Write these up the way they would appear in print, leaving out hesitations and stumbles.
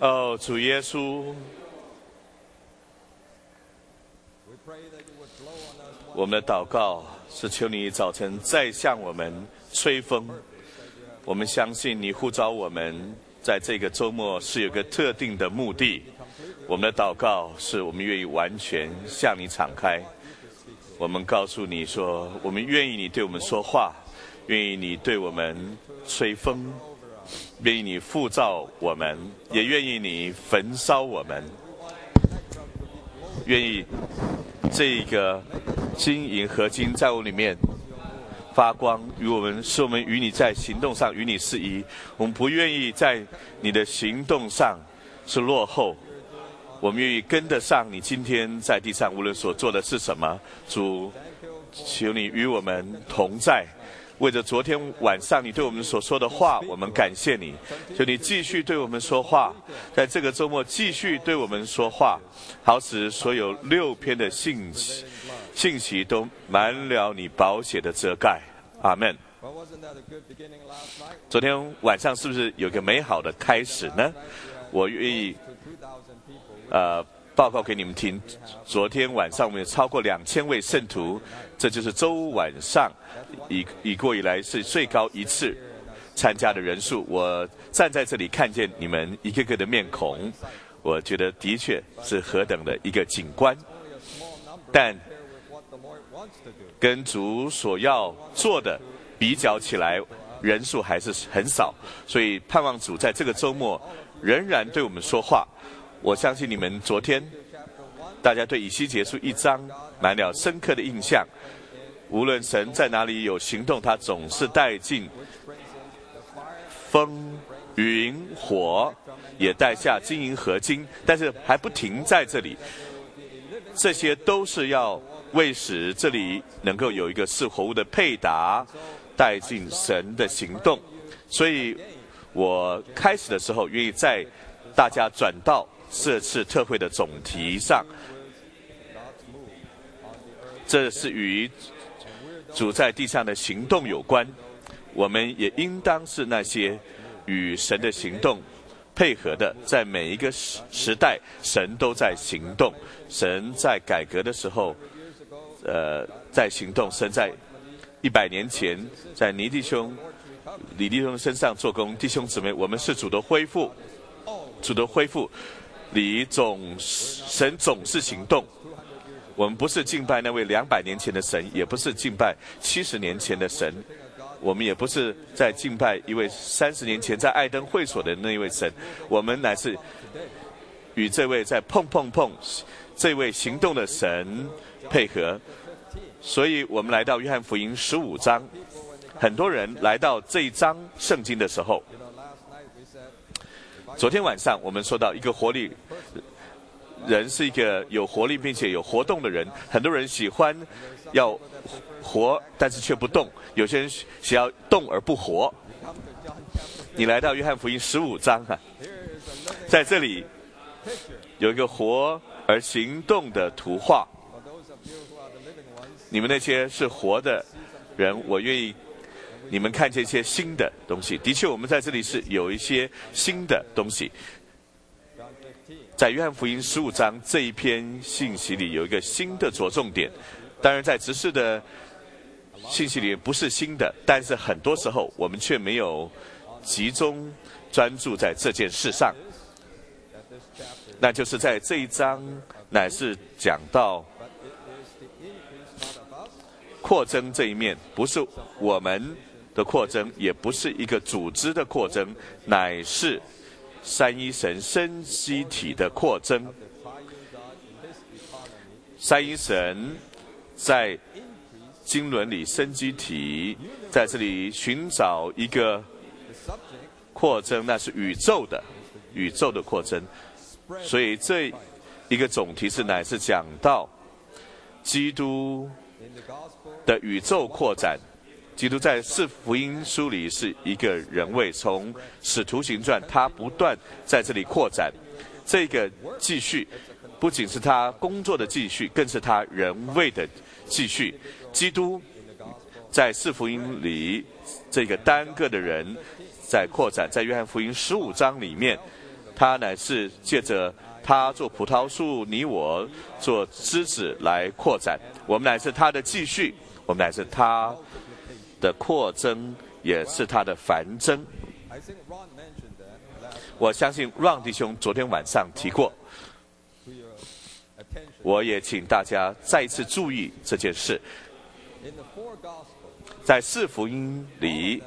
哦，主耶稣，我们的祷告是求你早晨再向我们吹风。我们相信你呼召我们在这个周末是有个特定的目的。我们的祷告是我们愿意完全向你敞开。我们告诉你说，我们愿意你对我们说话，愿意你对我们吹风，愿意你复造我们，也愿意你焚烧我们，愿意这个金银合金在我里面发光，使我们与你在行动上与你适宜。我们不愿意在你的行动上是落后，我们愿意跟得上你今天在地上无论所做的是什么。主，求你与我们同在，为着昨天晚上你对我们所说的话，我们感谢你。求你继续对我们说话，在这个周末继续对我们说话，好使所有6篇的信息都满了你宝血的遮盖。阿们。昨天晚上是不是有个美好的开始呢？我愿意报告给你们听，昨天晚上我们有超过2000位圣徒，这就是周晚上已过以来是最高一次参加的人数。我站在这里看见你们一个个的面孔，我觉得的确是何等的一个景观，但跟主所要做的比较起来，人数还是很少，所以盼望主在这个周末仍然对我们说话。我相信你们昨天大家对以西结书1章满了深刻的印象，无论神在哪里有行动，他总是带进风云火，也带下金银合金，但是还不停在这里，这些都是要为使这里能够有一个是活物的配搭，带进神的行动。所以我开始的时候愿意在大家转到这次特会的总题上，这是与主在地上的行动有关。我们也应当是那些与神的行动配合的，在每一个时代神都在行动。神在改革的时候在行动，神在100年前在李弟兄身上做工。弟兄姊妹，我们是主的恢复，主的恢复里神总是行动。我们不是敬拜那位200年前的神，也不是敬拜70年前的神，我们也不是在敬拜一位30年前在爱登会所的那一位神，我们乃是与这位在碰这位行动的神配合。所以我们来到约翰福音15章，很多人来到这一章圣经的时候，昨天晚上我们说到一个活力人是一个有活力并且有活动的人。很多人喜欢要活但是却不动，有些人想要动而不活。你来到约翰福音15章在这里有一个活而行动的图画。你们那些是活的人，我愿意你们看见一些新的东西。的确我们在这里是有一些新的东西。在约翰福音15章这一篇信息里有一个新的着重点，当然在执事的信息里不是新的，但是很多时候我们却没有集中专注在这件事上。那就是在这一章乃是讲到扩增这一面，不是我们的扩增，也不是一个组织的扩增，乃是三一神生机体的扩增。三一神在经纶里生机体，在这里寻找一个扩增，那是宇宙的扩增。所以这一个总题是乃是讲到基督的宇宙扩展。基督在4福音书里是一个人位，从使徒行传他不断在这里扩展。这个继续不仅是他工作的继续，更是他人位的继续。基督在4福音里这个单个的人在扩展，在约翰福音15章里面他乃是借着他做葡萄树，你我做枝子来扩展。我们乃是他的继续，我们乃是他的扩增，也是他的繁增。我相信 Ron 弟兄昨天晚上提过，我也请大家再一次注意这件事。在四福音里，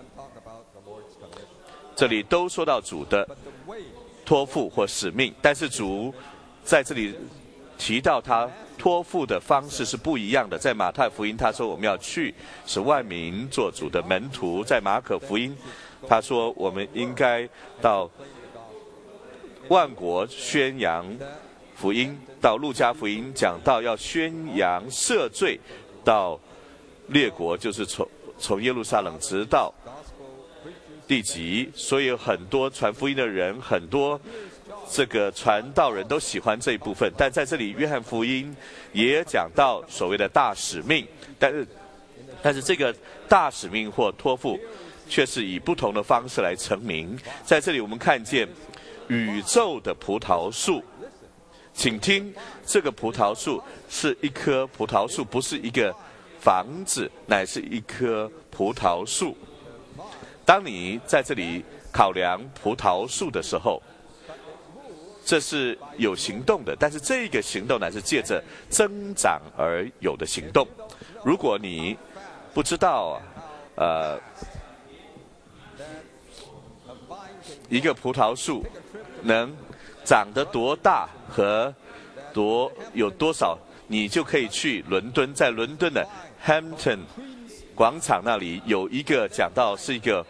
这里都说到主的托付或使命，但是主在这里提到他托付的方式是不一样的。在马太福音他说我们要去使万民做主的门徒，在马可福音他说我们应该到万国宣扬福音，到路加福音讲到要宣扬赦罪，到列国就是从耶路撒冷直到地极。所以很多传福音的人，很多这个传道人都喜欢这一部分。但在这里约翰福音也讲到所谓的大使命，但是这个大使命或托付却是以不同的方式来成名。在这里我们看见宇宙的葡萄树，请听，这个葡萄树是一棵葡萄树，不是一个房子，乃是一棵葡萄树。当你在这里考量葡萄树的时候，这是有行动的，但是这个行动乃是借着增长而有的行动。如果你不知道一个葡萄树能长得多大和有多少，你就可以去伦敦，在伦敦的 Hampton 广场那里有一个讲到是一个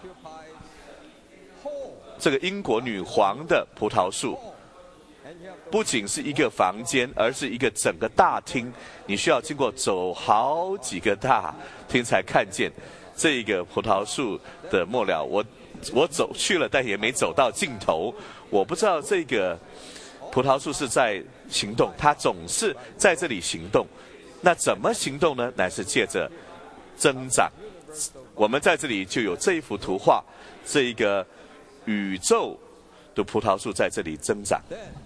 这个英国女皇的葡萄树，不仅是一个房间，而是一个整个大厅，你需要经过走好几个大厅才看见这个葡萄树的末了。我走去了，但也没走到尽头。我不知道这个葡萄树是在行动，它总是在这里行动。那怎么行动呢？乃是借着增长。我们在这里就有这一幅图画，这一个宇宙的葡萄树在这里增长。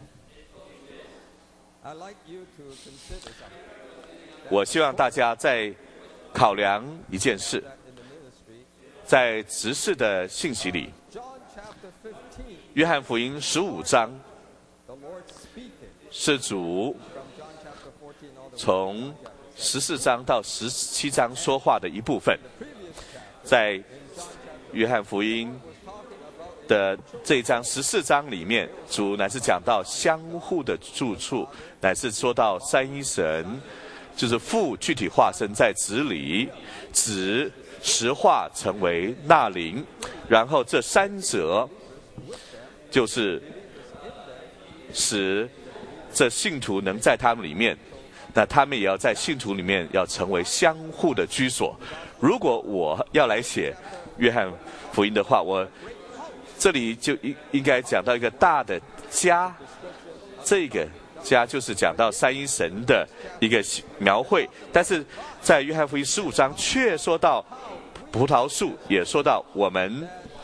我希望大家在考量一件事，在执事的信息里，约翰福音15章是主从14章到17章说话的一部分。在约翰福音的这一章14章里面，主乃是讲到相互的住处，乃是说到三一神就是父具体化身在子里，子实化成为那灵，然后这三者就是使这信徒能在他们里面，那他们也要在信徒里面要成为相互的居所。如果我要来写约翰福音的话，我这里就应该讲到一个大的家，这个家就是讲到三一神的一个描绘，但是在约翰福音15章却说到葡萄树，也说到我们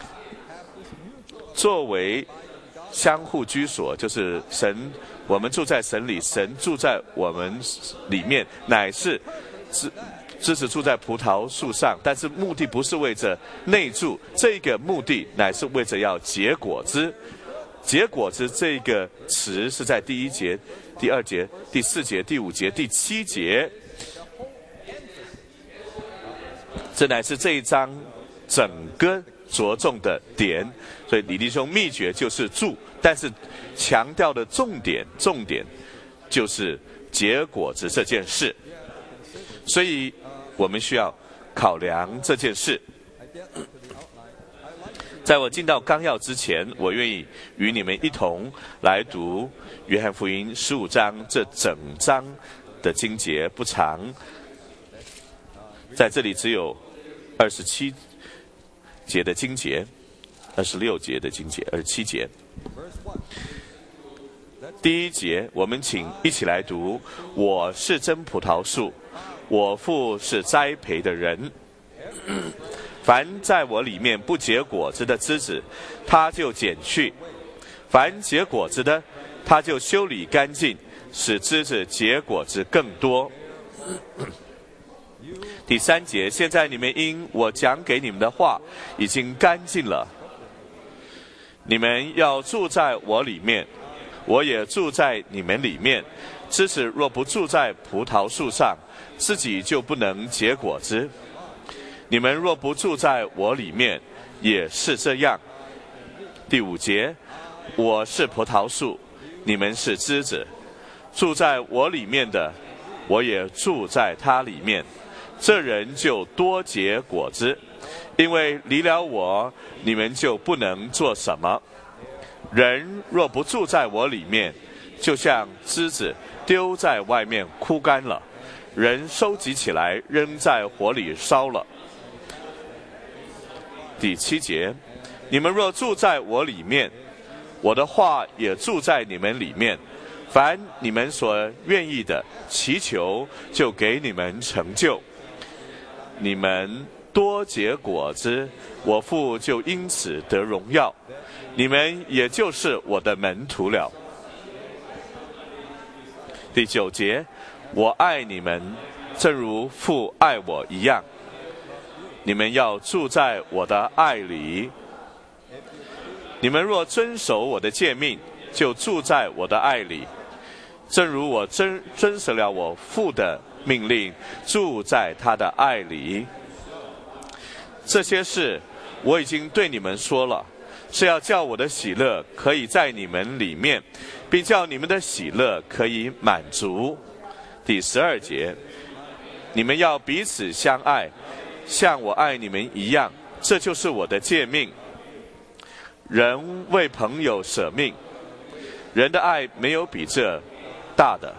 作为相互居所，就是神，我们住在神里，神住在我们里面，乃是枝子住在葡萄树上，但是目的不是为着内住，这个目的乃是为着要结果子。结果子这个词是在第1节、第2节、第4节、第5节、第7节，这乃是这一章整个着重的点。所以李弟兄秘诀就是住，但是强调的重点就是结果子这件事。所以我们需要考量这件事。在我进到纲要之前，我愿意与你们一同来读约翰福音15章这整章的经节，不长，在这里只有27节的经节，26节的经节，27节。第1节，我们请一起来读：我是真葡萄树，我父是栽培的人。凡在我里面不结果子的枝子，他就剪去； 凡结果子的，他就修理干净，使枝子结果子更多。第3节，现在你们因我讲给你们的话已经干净了，你们要住在我里面，我也住在你们里面。枝子若不住在葡萄树上，自己就不能结果子。你们若不住在我里面，也是这样。第5节，我是葡萄树，你们是枝子，住在我里面的，我也住在他里面，这人就多结果子，因为离了我，你们就不能做什么。人若不住在我里面，就像枝子丢在外面枯干了，人收集起来扔在火里烧了。第7节，你们若住在我里面，我的话也住在你们里面，凡你们所愿意的，祈求就给你们成就。你们多结果子，我父就因此得荣耀，你们也就是我的门徒了。第9节，我爱你们，正如父爱我一样，你们要住在我的爱里。你们若遵守我的诫命，就住在我的爱里，正如我遵守了我父的命令，住在他的爱里。这些事我已经对你们说了，是要叫我的喜乐可以在你们里面，并叫你们的喜乐可以满足。第12节，你们要彼此相爱，像我爱你们一样，这就是我的诫命。人为朋友舍命，人的爱没有比这大的。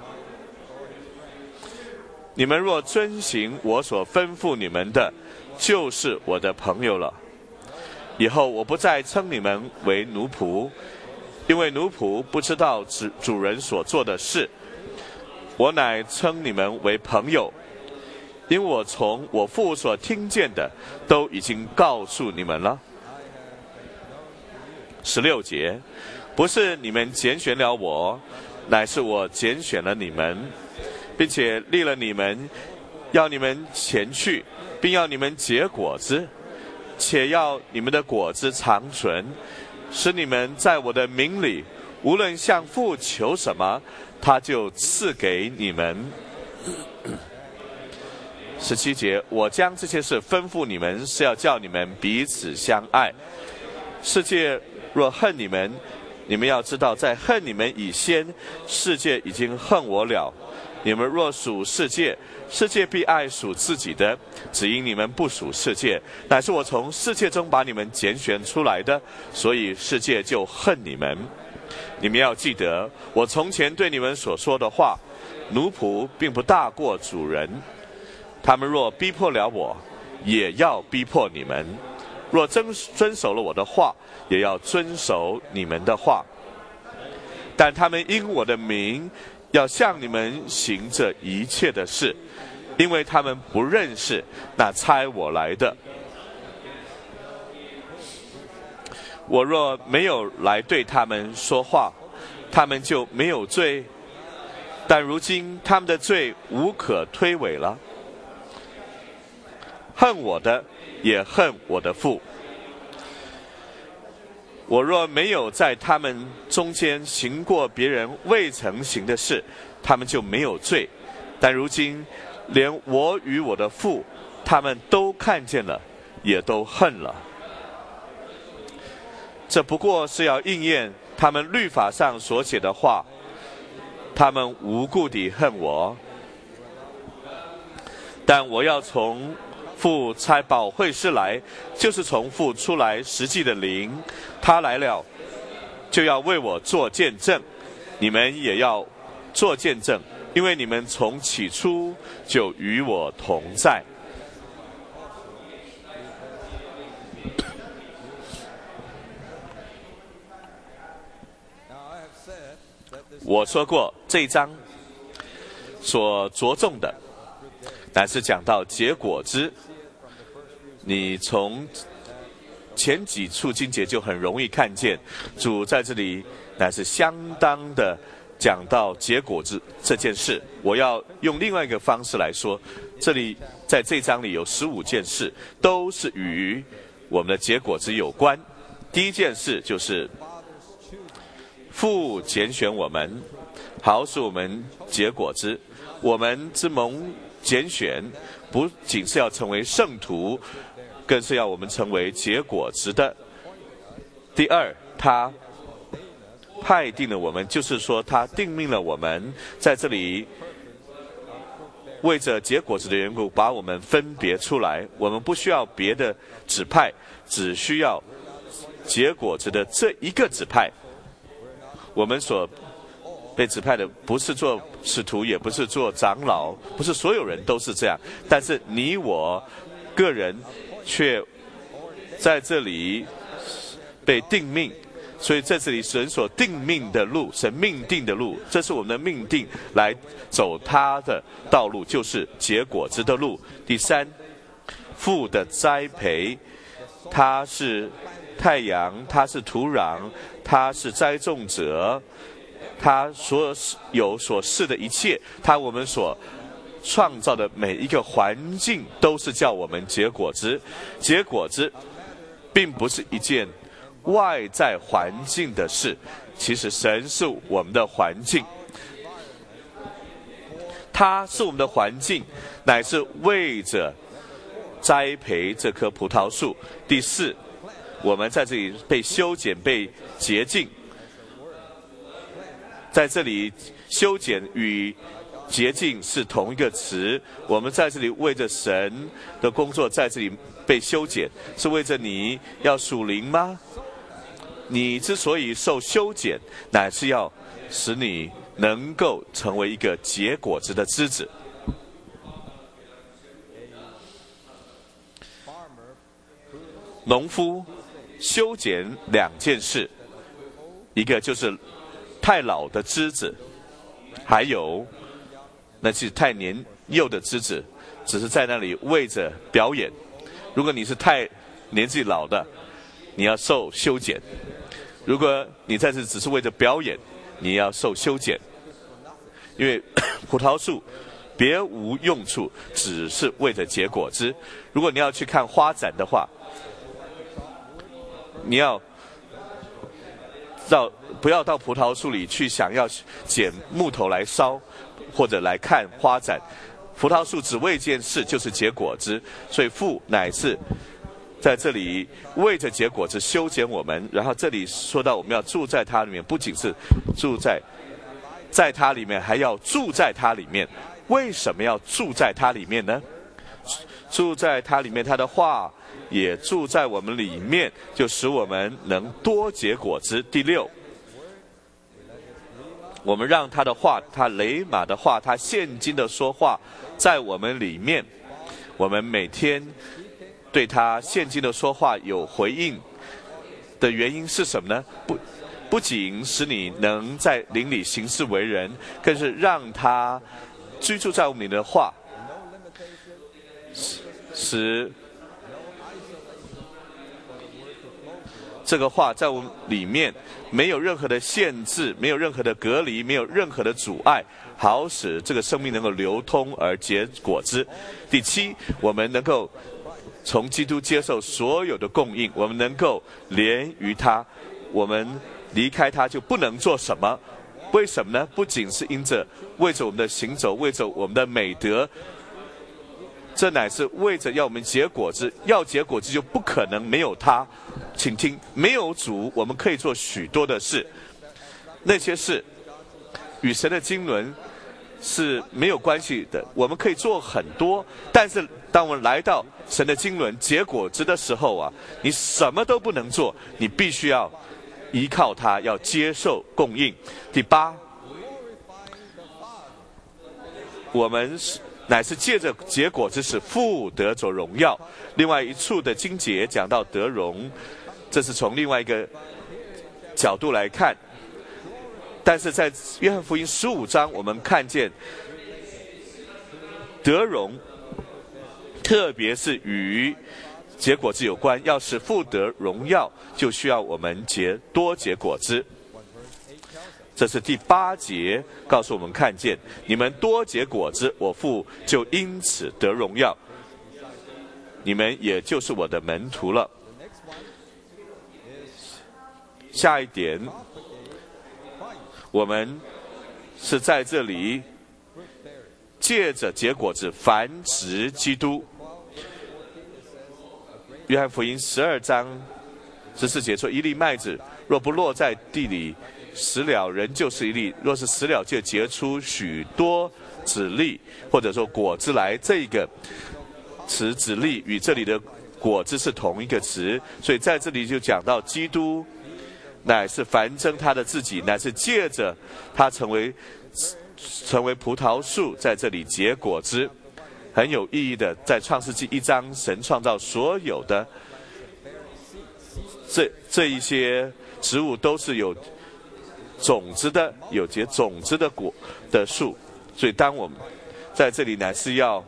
你们若遵行我所吩咐你们的，就是我的朋友了。以后我不再称你们为奴仆，因为奴仆不知道主人所做的事。我乃称你们为朋友，因我从我父所听见的，都已经告诉你们了。16节，不是你们拣选了我，乃是我拣选了你们，并且立了你们，要你们前去，并要你们结果子，且要你们的果子长存，使你们在我的名里，无论向父求什么，他就赐给你们。17节，我将这些事吩咐你们，是要叫你们彼此相爱。世界若恨你们，你们要知道，在恨你们以先，世界已经恨我了。你们若属世界，世界必爱属自己的，只因你们不属世界，乃是我从世界中把你们拣选出来的，所以世界就恨你们。你们要记得，我从前对你们所说的话，奴仆并不大过主人。他们若逼迫了我，也要逼迫你们；若遵守了我的话，也要遵守你们的话。但他们因我的名，要向你们行这一切的事，因为他们不认识那差我来的。我若没有来对他们说话，他们就没有罪，但如今他们的罪无可推诿了。恨我的也恨我的父。我若没有在他们中间行过别人未曾行的事，他们就没有罪，但如今连我与我的父，他们都看见了，也都恨了。这不过是要应验他们律法上所写的话，他们无故地恨我。但我要从父差保惠师来，就是从父出来实际的灵，他来了，就要为我做见证。你们也要做见证，因为你们从起初就与我同在。我说过，这一章所着重的乃是讲到结果子。你从前几处经节就很容易看见，主在这里乃是相当的讲到结果子这件事。我要用另外一个方式来说，这里在这章里有15件事，都是与我们的结果子有关。第一件事就是父拣选我们，好使我们结果子。我们之蒙拣选，不仅是要成为圣徒，更是要我们成为结果子的。第二，他派定了我们，就是说他定命了我们，在这里为着结果子的缘故，把我们分别出来。我们不需要别的指派，只需要结果子的这一个指派。我们所被指派的不是做使徒，也不是做长老，不是所有人都是这样，但是你我个人却在这里被定命。所以在这里神所定命的路，神命定的路，这是我们的命定，来走他的道路，就是结果子的路。第三，父的栽培，他是太阳，他是土壤，他是栽种者，他所有所示的一切，他我们所创造的每一个环境，都是叫我们结果子。结果子并不是一件外在环境的事，其实神是我们的环境，他是我们的环境，乃是为着栽培这棵葡萄树。第四，我们在这里被修剪，被洁净。在这里修剪与洁净是同一个词，我们在这里为着神的工作，在这里被修剪，是为着你要属灵吗？你之所以受修剪，乃是要使你能够成为一个结果子的枝子。农夫修剪2件事，一个就是太老的枝子，还有那是太年幼的枝子，只是在那里为着表演。如果你是太年纪老的，你要受修剪；如果你在这只是为着表演，你要受修剪。因为葡萄树别无用处，只是为着结果子。如果你要去看花展的话，你要不要到葡萄树里去想要捡木头来烧，或者来看花展。葡萄树只为一件事，就是结果子。所以父乃是在这里为着结果子修剪我们。然后这里说到我们要住在他里面，不仅是住在他里面，还要住在他里面。为什么要住在他里面呢？住在他里面，他的话也住在我们里面，就使我们能多结果子。第6，我们让他的话，他雷玛的话，他现今的说话在我们里面，我们每天对他现今的说话有回应的原因是什么呢？不仅使你能在灵里行事为人，更是让他居住在我们里的话，使这个话在我们里面没有任何的限制，没有任何的隔离，没有任何的阻碍，好使这个生命能够流通而结果子。第7，我们能够从基督接受所有的供应，我们能够连于他，我们离开他就不能做什么。为什么呢？不仅是因着为着我们的行走，为着我们的美德，这乃是为着要我们结果子。要结果子就不可能没有他。请听，没有主，我们可以做许多的事，那些事与神的经纶是没有关系的。我们可以做很多，但是当我们来到神的经纶结果子的时候啊，你什么都不能做，你必须要依靠他，要接受供应。第8，我们乃是借着结果子使父得着荣耀。另外一处的经节讲到得荣，这是从另外一个角度来看。但是在约翰福音15章，我们看见得荣，特别是与结果子有关，要使父得荣耀，就需要我们多结果子。这是第8节告诉我们看见，你们多结果子，我父就因此得荣耀，你们也就是我的门徒了。下一点，我们是在这里借着结果子繁殖基督。约翰福音12章14节说，一粒麦子若不落在地里死了，人就是一粒；若是死了，就结出许多子粒，或者说果子来。这个词子粒与这里的果子是同一个词，所以在这里就讲到基督乃是繁增他的自己，乃是借着他成为葡萄树，在这里结果子。很有意义的，在创世纪1章，神创造所有的这一些植物都是有种子的，有结种子的果的树。所以当我们在这里乃是要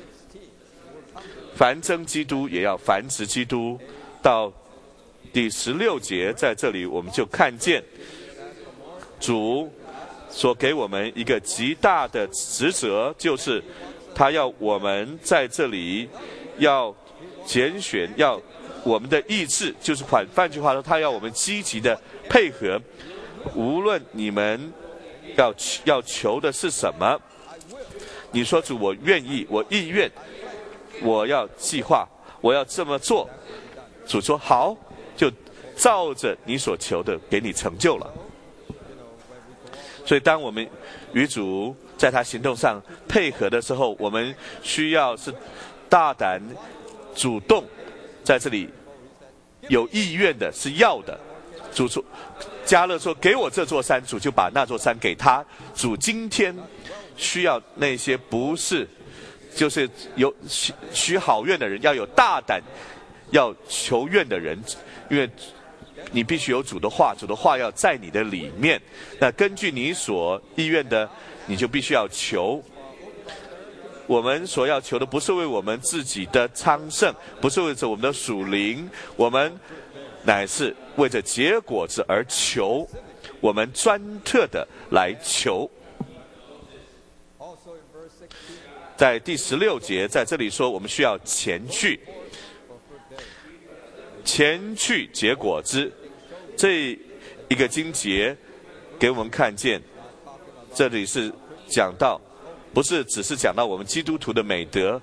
繁增基督，也要繁殖基督。到第16节，在这里我们就看见主所给我们一个极大的职责，就是他要我们在这里要拣选，要我们的意志，就是换句话说，他要我们积极的配合。无论你们要求的是什么，你说主，我愿意，我意愿，我要计划，我要这么做。主说好，就照着你所求的给你成就了。所以当我们与主在他行动上配合的时候，我们需要是大胆主动，在这里有意愿的，是要的。主说，迦勒说给我这座山，主就把那座山给他。主今天需要那些不是就是有许好愿的人，要有大胆要求愿的人，因为你必须有主的话，主的话要在你的里面。那根据你所意愿的，你就必须要求。我们所要求的不是为我们自己的昌盛，不是为着我们的属灵，我们乃是为着结果子而求，我们专特的来求。在第16节，在这里说我们需要前去结果子。这一个经节给我们看见，这里是讲到，不是只是讲到我们基督徒的美德。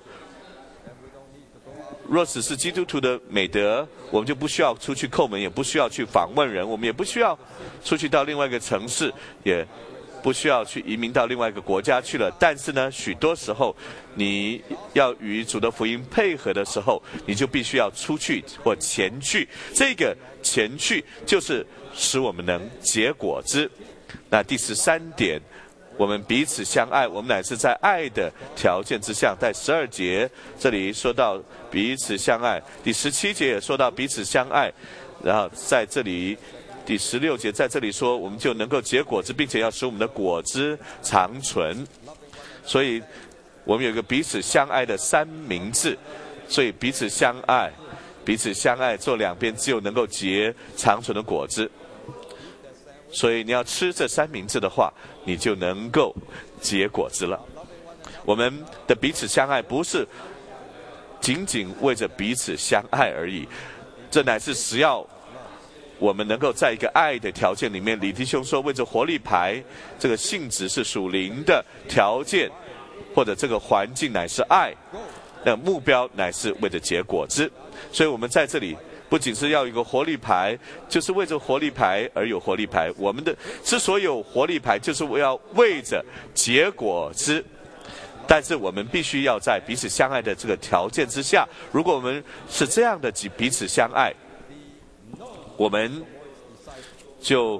若只是基督徒的美德，我们就不需要出去叩门，也不需要去访问人，我们也不需要出去到另外一个城市，也不需要去移民到另外一个国家去了。但是呢，许多时候你要与主的福音配合的时候，你就必须要出去或前去。这个前去就是使我们能结果子。那第13点，我们彼此相爱，我们乃是在爱的条件之下。在12节这里说到彼此相爱，第17节也说到彼此相爱，然后在这里第16节在这里说我们就能够结果子，并且要使我们的果子长存。所以我们有一个彼此相爱的三明治，所以彼此相爱做两边，只有能够结长存的果子。所以你要吃这三明治的话，你就能够结果子了。我们的彼此相爱不是仅仅为着彼此相爱而已，这乃是只要我们能够在一个爱的条件里面。李弟兄说，为着活力牌这个性质是属灵的条件，或者这个环境乃是爱，那目标乃是为着结果子。所以我们在这里不仅是要一个活力牌，就是为着活力牌而有活力牌。我们的之所以有活力牌，就是要为着结果子。但是我们必须要在彼此相爱的这个条件之下。如果我们是这样的彼此相爱，我们就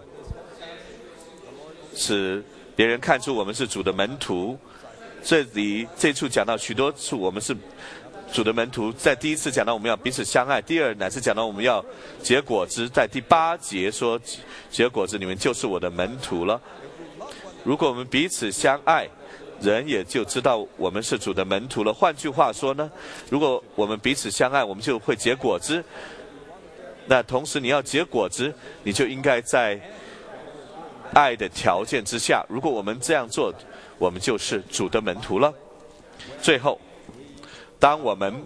使别人看出我们是主的门徒。这处讲到许多处我们是主的门徒，在第一次讲到我们要彼此相爱，第二乃是讲到我们要结果子，在第8节说结果子，你们就是我的门徒了。如果我们彼此相爱， 人也就知道我们是主的门徒了。换句话说呢，如果我们彼此相爱，我们就会结果子。那同时你要结果子，你就应该在爱的条件之下。如果我们这样做，我们就是主的门徒了。最后，当我们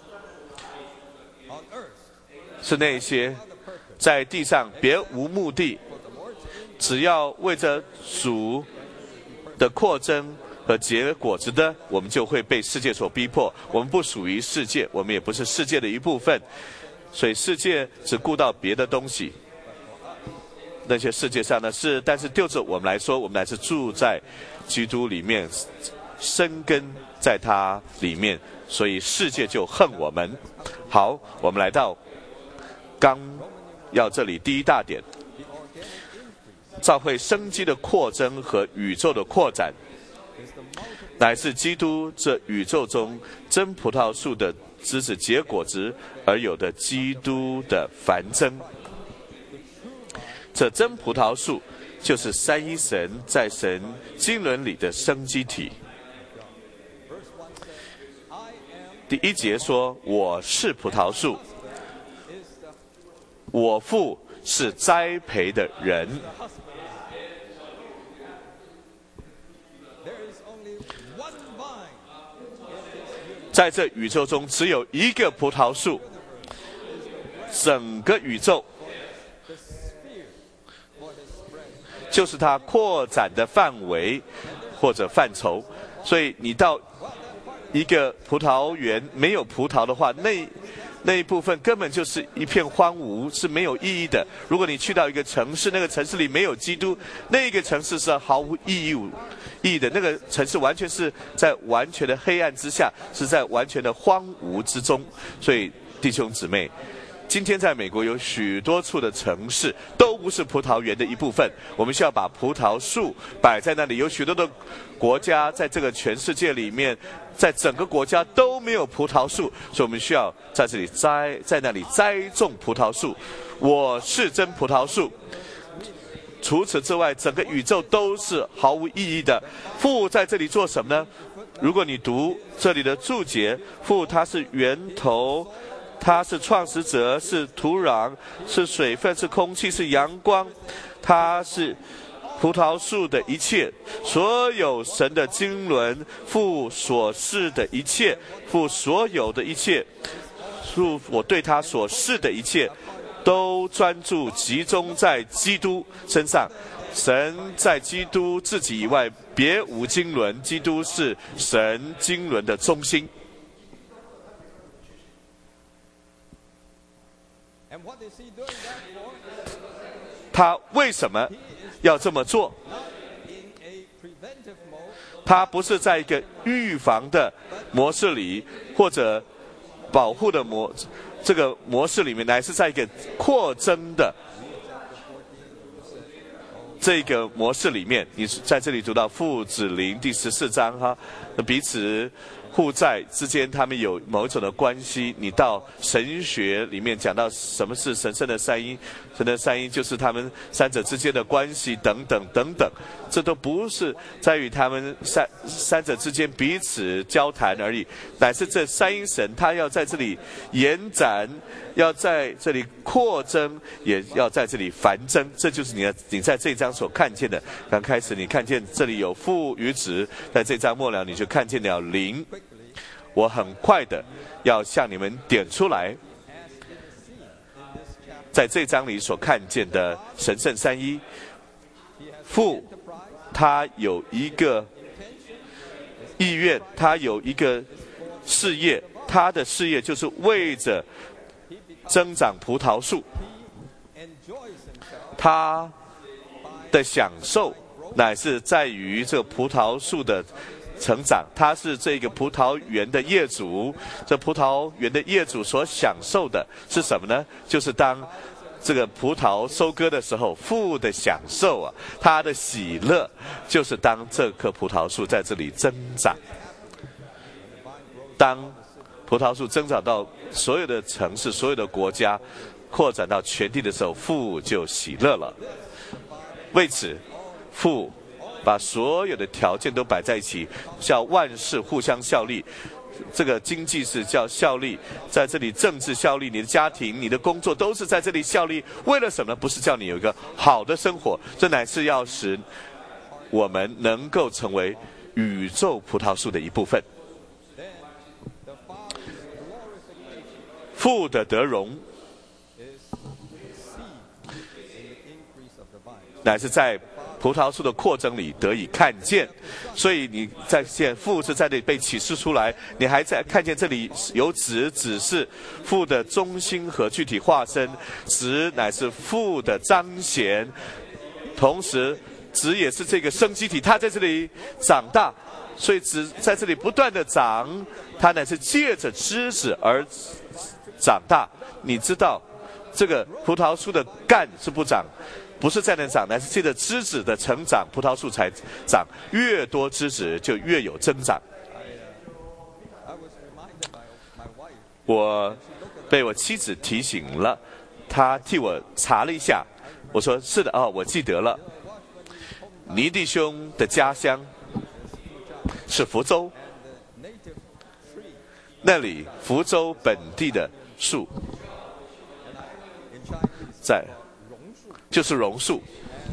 是那些在地上别无目的，只要为着主的扩增和结果子的，我们就会被世界所逼迫。我们不属于世界，我们也不是世界的一部分，所以世界只顾到别的东西。那些世界上的事，但是对着我们来说，我们乃是住在基督里面，生根在他里面，所以世界就恨我们。好，我们来到刚要这里第一大点，教会生机的扩增和宇宙的扩展，乃是基督这宇宙中真葡萄树的枝子结果子而有的基督的繁增。这真葡萄树就是三一神在神经纶里的生机体。第一节说，我是葡萄树，我父是栽培的人。在这宇宙中只有一个葡萄树，整个宇宙就是它扩展的范围或者范畴。所以你到一个葡萄园没有葡萄的话，那一部分根本就是一片荒芜，是没有意义的。如果你去到一个城市，那个城市里没有基督，那个城市是毫无意义的，那个城市完全是在完全的黑暗之下，是在完全的荒芜之中。所以弟兄姊妹，今天在美国有许多处的城市都不是葡萄园的一部分，我们需要把葡萄树摆在那里。有许多的国家在这个全世界里面，在整个国家都没有葡萄树，所以我们需要在这里在那里栽种葡萄树。我是真葡萄树。除此之外，整个宇宙都是毫无意义的。父在这里做什么呢？如果你读这里的注解，父他是源头，他是创始者，是土壤，是水分，是空气，是阳光，他是葡萄树的一切，所有神的经纶，父所示的一切，父所有的一切，父我对他所示的一切，都专注集中在基督身上。神在基督自己以外别无经纶，基督是神经纶的中心。他为什么要这么做？他不是在一个预防的模式里，或者保护的这个模式里面，乃是在一个扩增的这个模式里面。你在这里读到父子灵第14章哈，彼此互在之间，他们有某种的关系。你到神学里面讲到什么是神圣的三一，神的三一就是他们三者之间的关系等等等等，这都不是在于他们三者之间彼此交谈而已，乃是这三一神他要在这里延展，要在这里扩增，也要在这里繁增。这就是你在这一章所看见的。刚开始你看见这里有父与子，在这章末了你就看见了灵。我很快的要向你们点出来，在这章里所看见的神圣三一。父他有一个意愿，他有一个事业，他的事业就是为着增长葡萄树。他的享受乃是在于这个葡萄树的成长，他是这个葡萄园的业主。这葡萄园的业主所享受的是什么呢？就是当这个葡萄收割的时候，父的享受啊，他的喜乐，就是当这棵葡萄树在这里增长。当葡萄树增长到所有的城市、所有的国家，扩展到全地的时候，父就喜乐了。为此，父把所有的条件都摆在一起，叫万事互相效力。这个经济是叫效力，在这里政治效力，你的家庭、你的工作都是在这里效力。为了什么？不是叫你有一个好的生活，这乃是要使我们能够成为宇宙葡萄树的一部分。父的得荣，乃是在葡萄树的扩增里得以看见。所以你在现父是在这里被启示出来，你还在看见这里有子，子是父的中心和具体化身，子乃是父的彰显，同时子也是这个生机体，它在这里长大，所以子在这里不断的长，它乃是借着枝子而长大。你知道这个葡萄树的干是不长，不是在那长，乃是借着枝子的成长，葡萄树才长。越多枝子就越有增长。我被我妻子提醒了，她替我查了一下。我说是的，我记得了。尼弟兄的家乡是福州，那里福州本地的树在就是榕树。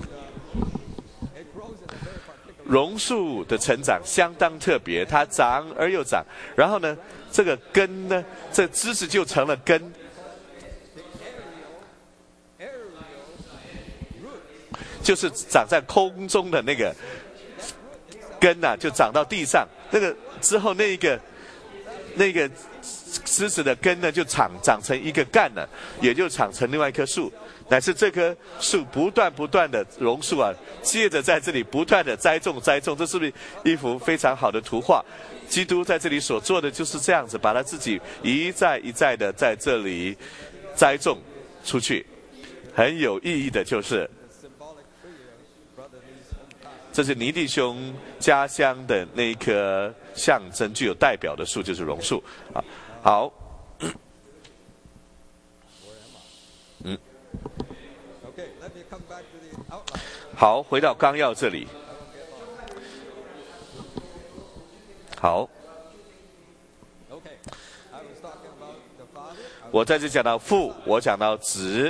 榕树的成长相当特别，它长而又长，然后呢，这个根呢，这枝子就成了根，就是长在空中的那个根啊，就长到地上。那个之后，那个枝子的根呢，就长成一个干了，也就长成另外一棵树。乃是这棵树不断的榕树啊，接着在这里不断的栽种，这是不是一幅非常好的图画？基督在这里所做的就是这样子，把他自己一再的在这里栽种出去。很有意义的就是，这是尼弟兄家乡的那一棵象征具有代表的树，就是榕树啊。好，好，回到纲要这里。好，我在这讲到父，我讲到子，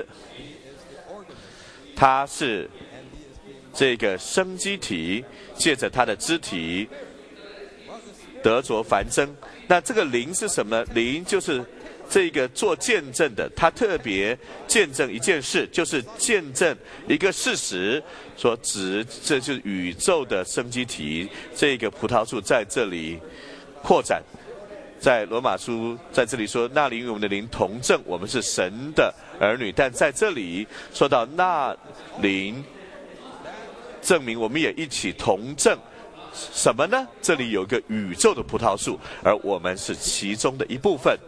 他是这个生机体，借着他的肢体得着繁增。那这个灵是什么？灵就是这个做见证的，他特别见证一件事，就是见证一个事实，说指这就是宇宙的生机体，这个葡萄树在这里扩展。在罗马书在这里说，那灵与我们的灵同证，我们是神的儿女。但在这里说到那灵证明我们也一起同证什么呢？这里有一个宇宙的葡萄树，而我们是其中的一部分。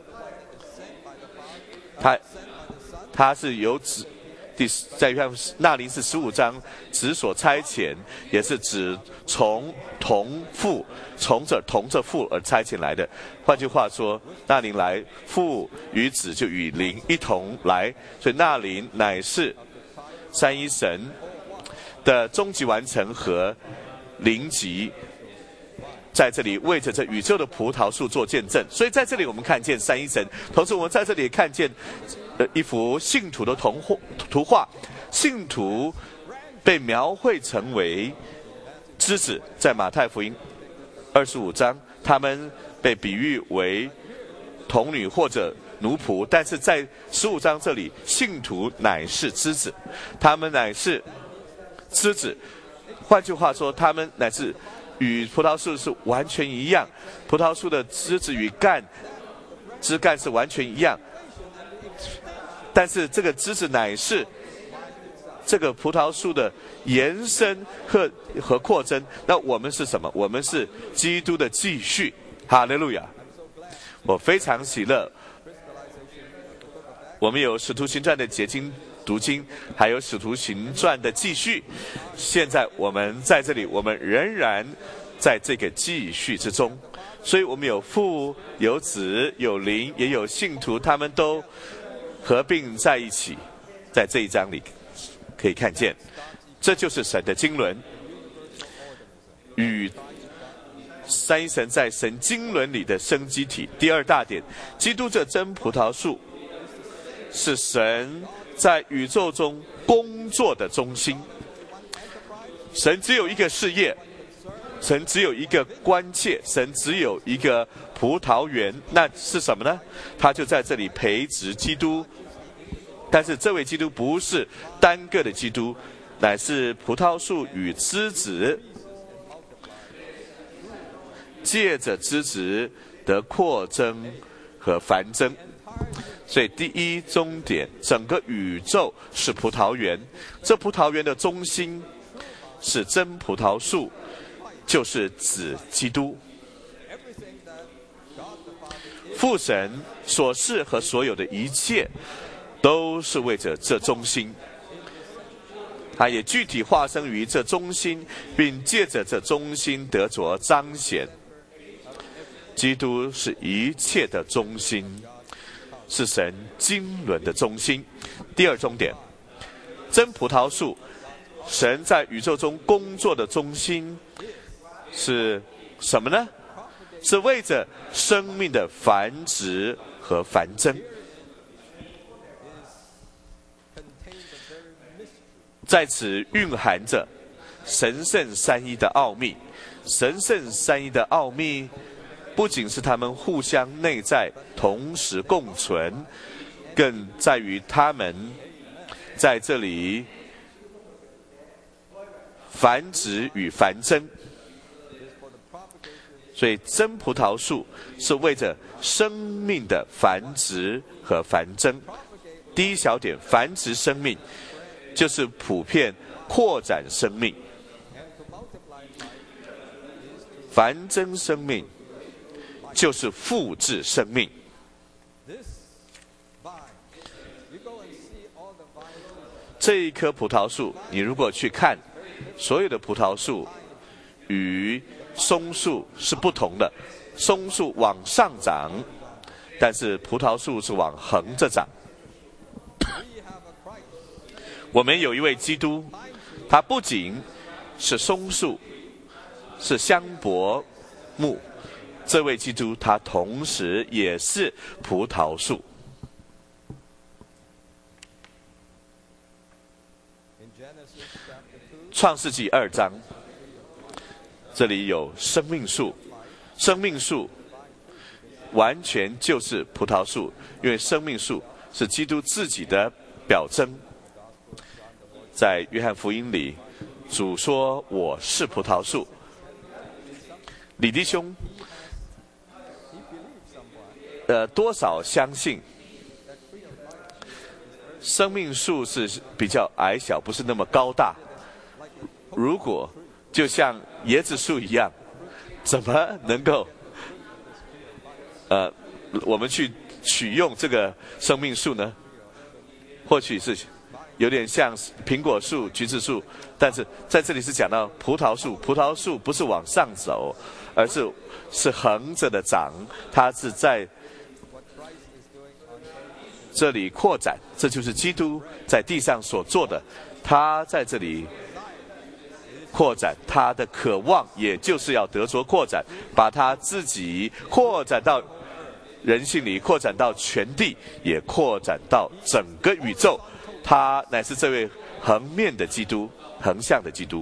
他是由子，在约翰那灵是15章，子所差遣，也是指从同父，从着父而差遣来的。换句话说，那灵来，父与子就与灵一同来，所以那灵乃是三一神的终极完成和灵级，在这里为着这宇宙的葡萄树做见证。所以在这里我们看见三一神，同时我们在这里看见一幅信徒的图画。信徒被描绘成为枝子，在马太福音25章，他们被比喻为童女或者奴仆，但是在15章这里，信徒乃是枝子，他们乃是枝子。换句话说，他们乃是与葡萄树是完全一样，葡萄树的枝子与枝干是完全一样，但是这个枝子乃是这个葡萄树的延伸和扩增。那我们是什么？我们是基督的继续。哈利路亚！我非常喜乐。我们有使徒行传的结晶读经，还有使徒行传的继续。现在我们在这里，我们仍然在这个继续之中。所以我们有父，有子，有灵，也有信徒，他们都合并在一起。在这一章里可以看见，这就是神的经纶。 与三一神在神经纶里的生机体。第二大点，基督这真葡萄树是神在宇宙中工作的中心。神只有一个事业，神只有一个关切，神只有一个葡萄园，那是什么呢？他就在这里培植基督。但是这位基督不是单个的基督，乃是葡萄树与枝子，借着枝子的扩增和繁增。所以第一终点，整个宇宙是葡萄园，这葡萄园的中心是真葡萄树，就是指基督。父神所是和所有的一切都是为着这中心，他也具体化身于这中心，并借着这中心得着彰显。基督是一切的中心，是神经纶的中心。第二终点，真葡萄树，神在宇宙中工作的中心是什么呢？是为着生命的繁殖和繁增。在此蕴含着神圣三一的奥秘。神圣三一的奥秘不仅是他们互相内在同时共存，更在于他们在这里繁殖与繁增。所以真葡萄树是为着生命的繁殖和繁增。第一小点，繁殖生命就是普遍扩展生命，繁增生命就是复制生命。这一棵葡萄树，你如果去看，所有的葡萄树与松树是不同的，松树往上长，但是葡萄树是往横着长。我们有一位基督，他不仅是松树，是香柏木，这位基督他同时也是葡萄树。创世纪2章，这里有生命树，生命树完全就是葡萄树，因为生命树是基督自己的表征。在约翰福音里，主说我是葡萄树。李弟兄多少相信生命树是比较矮小，不是那么高大。如果就像椰子树一样，怎么能够我们去取用这个生命树呢？或许是有点像苹果树、橘子树，但是在这里是讲到葡萄树。葡萄树不是往上走，而是横着的长，它是在这里扩展。这就是基督在地上所做的，他在这里扩展，他的渴望也就是要得着扩展，把他自己扩展到人性里，扩展到全地，也扩展到整个宇宙。他乃是这位横面的基督，横向的基督，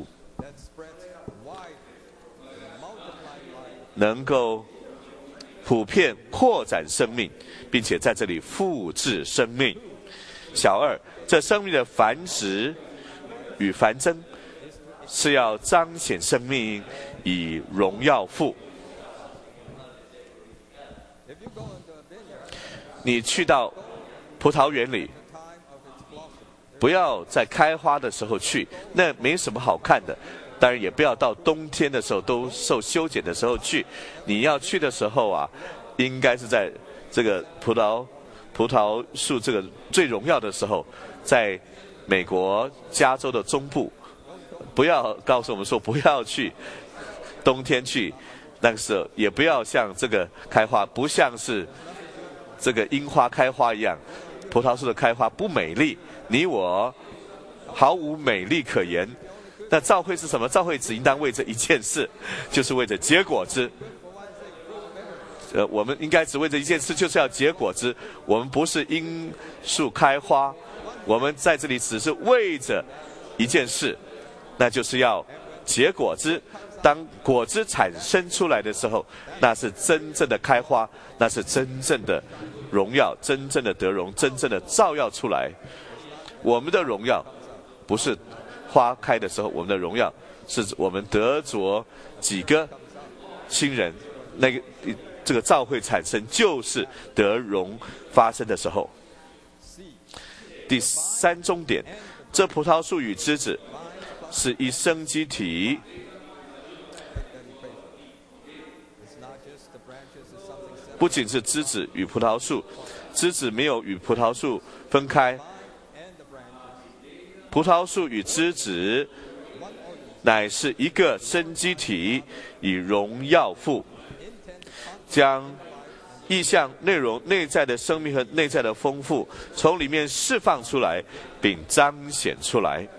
能够普遍扩展生命，并且在这里复制生命。小二，这生命的繁殖与繁增是要彰显生命，以荣耀父。你去到葡萄园里，不要在开花的时候去，那没什么好看的。当然也不要到冬天的时候，都受修剪的时候去。你要去的时候啊，应该是在这个葡萄树这个最荣耀的时候，在美国加州的中部。不要告诉我们说不要去冬天去，那个时候也不要像这个开花，不像是这个樱花开花一样，葡萄树的开花不美丽，你我毫无美丽可言。 那召会是什么？召会只应当为这一件事，就是为着结果子。我们应该只为着一件事，就是要结果子。我们不是因树开花，我们在这里只是为着一件事，那就是要结果子。当果子产生出来的时候，那是真正的开花，那是真正的荣耀，真正的得荣，真正的照耀出来。我们的荣耀不是花开的时候，我们的荣耀是我们得着几个新人，那个这个召会产生就是得荣发生的时候。第三重点，这葡萄树与枝子是一生机体。不仅是枝子与葡萄树，枝子没有与葡萄树分开，葡萄树与枝子乃是一个生机体，以荣耀父，将意象内容内在的生命和内在的丰富从里面释放出来，并彰显出来。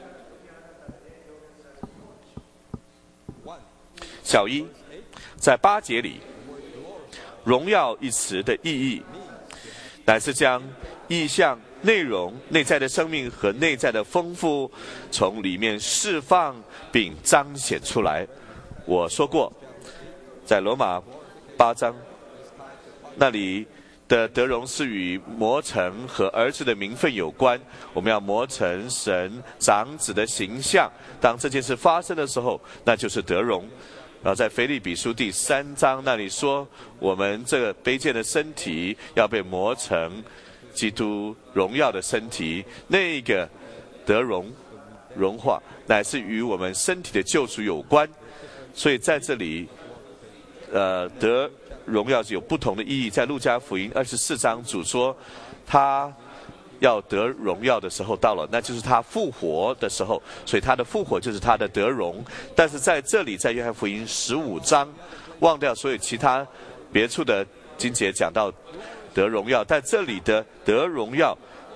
小一，在8节里，荣耀一词的意义，乃是将意象内容内在的生命和内在的丰富从里面释放并彰显出来。我说过，在罗马8章那里的得荣是与磨成和儿子的名分有关，我们要磨成神长子的形象。当这件事发生的时候，那就是得荣。然后在腓立比书第3章那里说，我们这个卑贱的身体要被磨成基督荣耀的身体，那个得荣化乃是与我们身体的救赎有关。所以在这里得荣耀是有不同的意义。在路加福音24章，主说他要得荣耀的时候到了，那就是他复活的时候，所以他的复活就是他的得荣。但是在这里，在约翰福音15章，忘掉所有其他别处的经节讲到得荣耀，但这里的得荣耀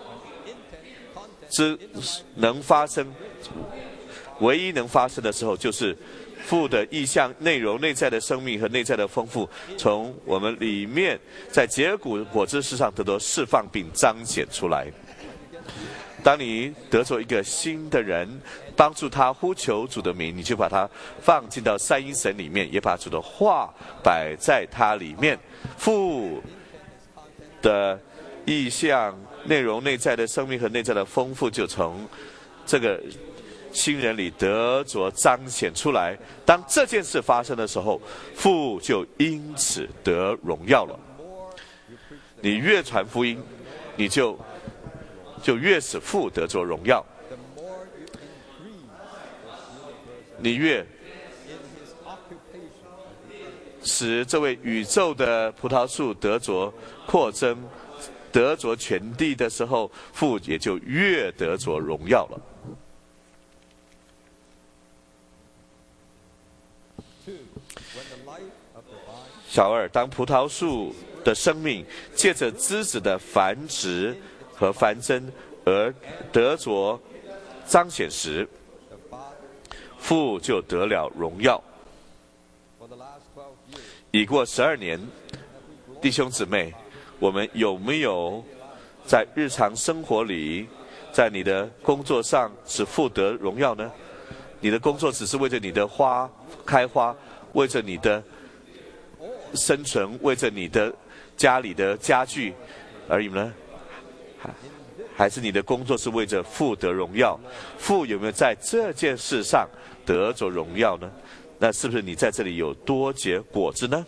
之能发生，唯一能发生的时候，就是父的意象内容内在的生命和内在的丰富从我们里面在结果子事上得到释放并彰显出来。当你得着一个新的人，帮助他呼求主的名，你就把他放进到三一神里面，也把主的话摆在他里面。父的意象内容内在的生命和内在的丰富就从这个新人里得着彰显出来。当这件事发生的时候，父就因此得荣耀了。你越传福音，你就越使父得着荣耀。你越使这位宇宙的葡萄树得着扩增，得着全地的时候，父也就越得着荣耀了。小二，当葡萄树的生命借着枝子的繁殖和繁增而得着彰显时，父就得了荣耀。已过12年，弟兄姊妹，我们有没有在日常生活里，在你的工作上使父得荣耀呢？你的工作只是为着你的花开花，为着你的生存，为着你的家里的家具而已呢？还是你的工作是为着父得荣耀？父有没有在这件事上得着荣耀呢？那是不是你在这里有多结果子呢？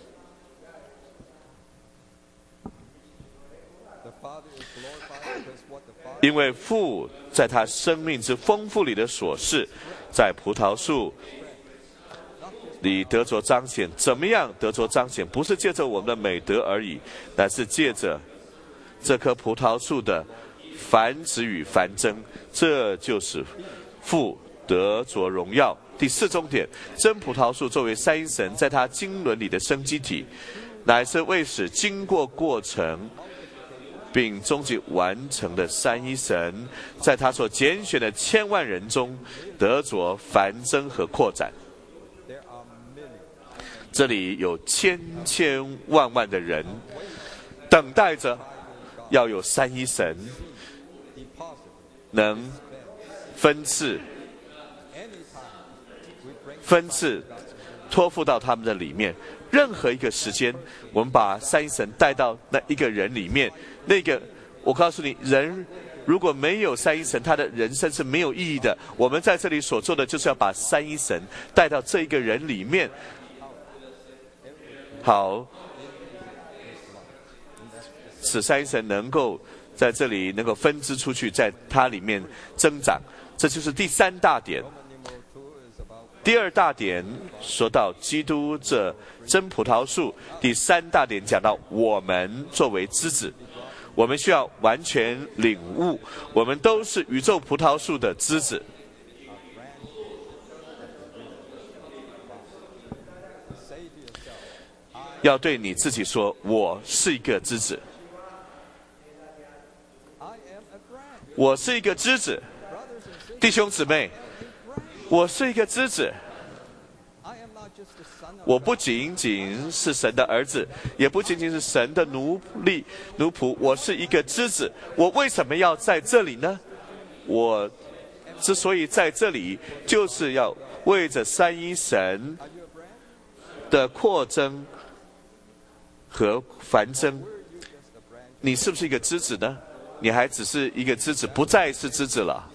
因为父在他生命之丰富里的所示，在葡萄树里得着彰显。怎么样得着彰显？不是借着我们的美德而已，乃是借着这棵葡萄树的繁殖与繁增，这就是父得着荣耀。第4重点，真葡萄树作为三一神在他经纶里的生机体，乃是为使经过过程并终极完成的三一神，在他所拣选的千万人中得着繁增和扩展。这里有千千万万的人等待着要有三一神能分赐托付到他们的里面。任何一个时间，我们把三一神带到那一个人里面，那个我告诉你，人如果没有三一神，他的人生是没有意义的。我们在这里所做的，就是要把三一神带到这一个人里面，好，使三一神能够在这里能够分支出去，在它里面增长。这就是第三大点。第二大点说到基督这真葡萄树，第三大点讲到我们作为枝子，我们需要完全领悟，我们都是宇宙葡萄树的枝子。要对你自己说，我是一个枝子，我是一个枝子，弟兄姊妹，我是一个枝子。我不仅仅是神的儿子，也不仅仅是神的奴仆，我是一个枝子。我为什么要在这里呢？我之所以在这里，就是要为着三一神的扩增和繁增。你是不是一个枝子呢？你还只是一个枝子，不再是枝子了。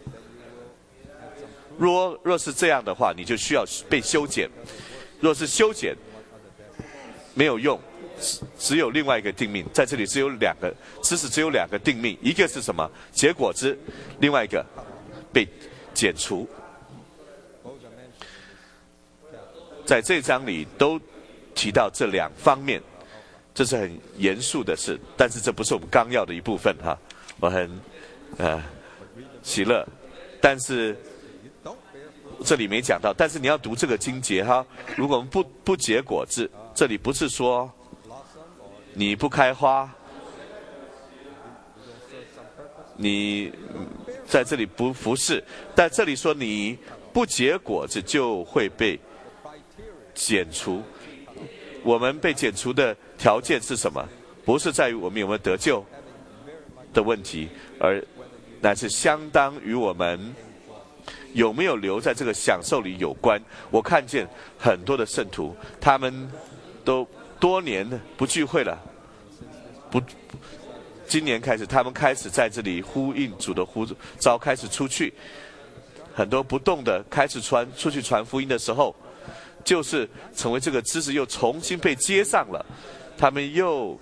若是这样的话，你就需要被修剪。若是修剪没有用，只有另外一个定命。在这里只有两个枝子，只有两个定命，一个是什么？结果子，另外一个被剪除。在这章里都提到这两方面，这是很严肃的事，但是这不是我们纲要的一部分哈。我很喜乐，但是这里没讲到，但是你要读这个经节哈。如果我们不结果子，这里不是说你不开花，你在这里不服侍，但这里说你不结果子就会被剪除。我们被剪除的条件是什么？不是在于我们有没有得救的问题，而乃是相当于我们有没有留在这个享受里有关。我看见很多的圣徒，他们都多年不聚会了，今年开始他们开始在这里呼应主的呼召，开始出去，很多不动的开始出去传福音的时候，就是成为这个枝子又重新被接上了，他们又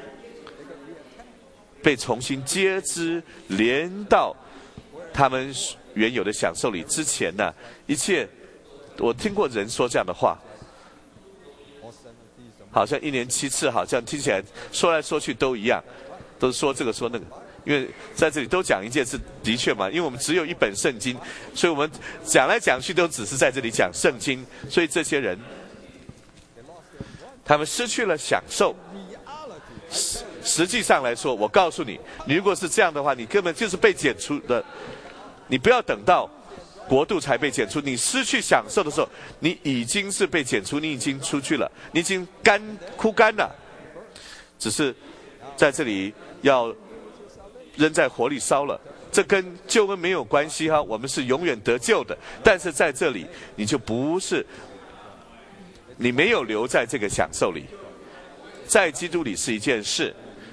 被重新接枝连到他们原有的享受里。之前呢，一切我听过人说这样的话，好像1年7次，好像听起来说来说去都一样，都说这个说那个。因为在这里都讲一件事，的确嘛，因为我们只有一本圣经，所以我们讲来讲去都只是在这里讲圣经，所以这些人他们失去了享受。实际上来说，我告诉你，你如果是这样的话，你根本就是被剪除的。你不要等到国度才被剪除，你失去享受的时候，你已经是被剪除，你已经出去了，你已经枯干了，只是在这里要扔在火里烧了。这跟救恩没有关系哈，我们是永远得救的。但是在这里，你就不是，你没有留在这个享受里。在基督里是一件事，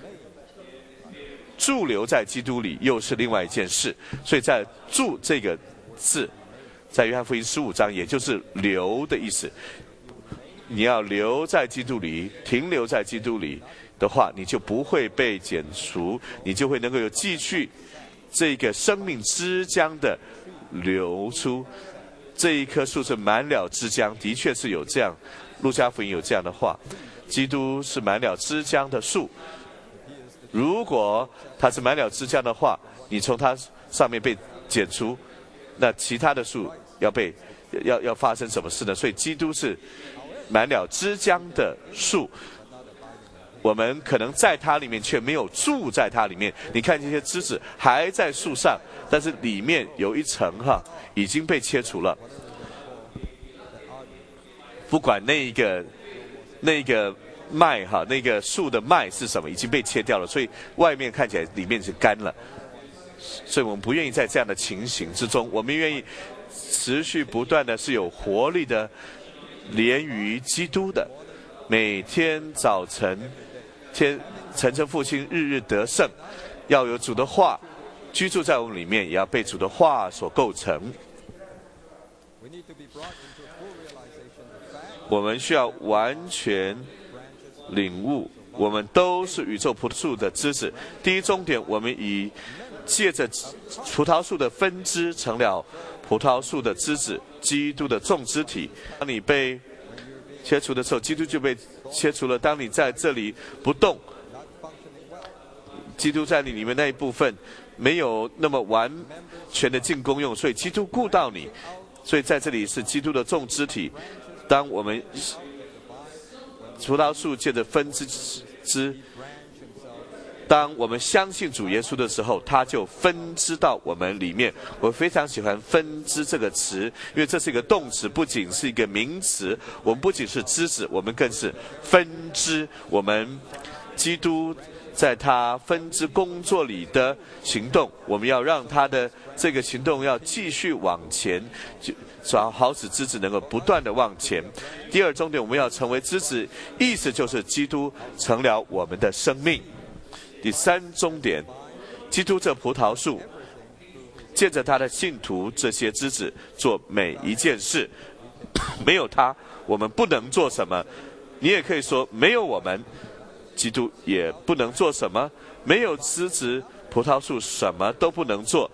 驻留在基督里又是另外一件事。所以在驻这个字，在约翰福音15章，也就是留的意思。你要留在基督里，停留在基督里的话，你就不会被剪除，你就会能够有继续这个生命之江的流出。这一棵树是满了之江，的确是有这样，路加福音有这样的话，基督是满了之江的树。如果它是满了之江的话，你从它上面被剪除，那其他的树要发生什么事呢？所以基督是满了之江的树。 我们可能在它里面，却没有住在它里面。你看这些枝子还在树上，但是里面有一层已经被切除了。不管那个麦那个树的麦是什么，已经被切掉了，所以外面看起来里面是干了。所以我们不愿意在这样的情形之中，我们愿意持续不断的是有活力的连于基督的，每天早晨晨晨复兴，日日得胜，要有主的话居住在我们里面，也要被主的话所构成。我们需要完全领悟，我们都是宇宙葡萄树的枝子。第一终点，我们以借着葡萄树的分支成了葡萄树的枝子，基督的众肢体。当你被切除的时候，基督就被切除了。当你在这里不动，基督在你里面那一部分没有那么完全的进功用，所以基督顾到你，所以在这里是基督的众肢体。当我们葡萄树借着分支，当我们相信主耶稣的时候，他就分支到我们里面。我非常喜欢分支这个词，因为这是一个动词，不仅是一个名词。我们不仅是枝子，我们更是分支。我们基督在他分支工作里的行动，我们要让他的这个行动要继续往前，好使枝子能够不断的往前。第二重点，我们要成为枝子，意思就是基督成了我们的生命。第三重点，基督这葡萄树借着他的信徒这些枝子做每一件事，没有他我们不能做什么。你也可以说没有我们基督也不能做什么，没有枝子葡萄树什么都不能做。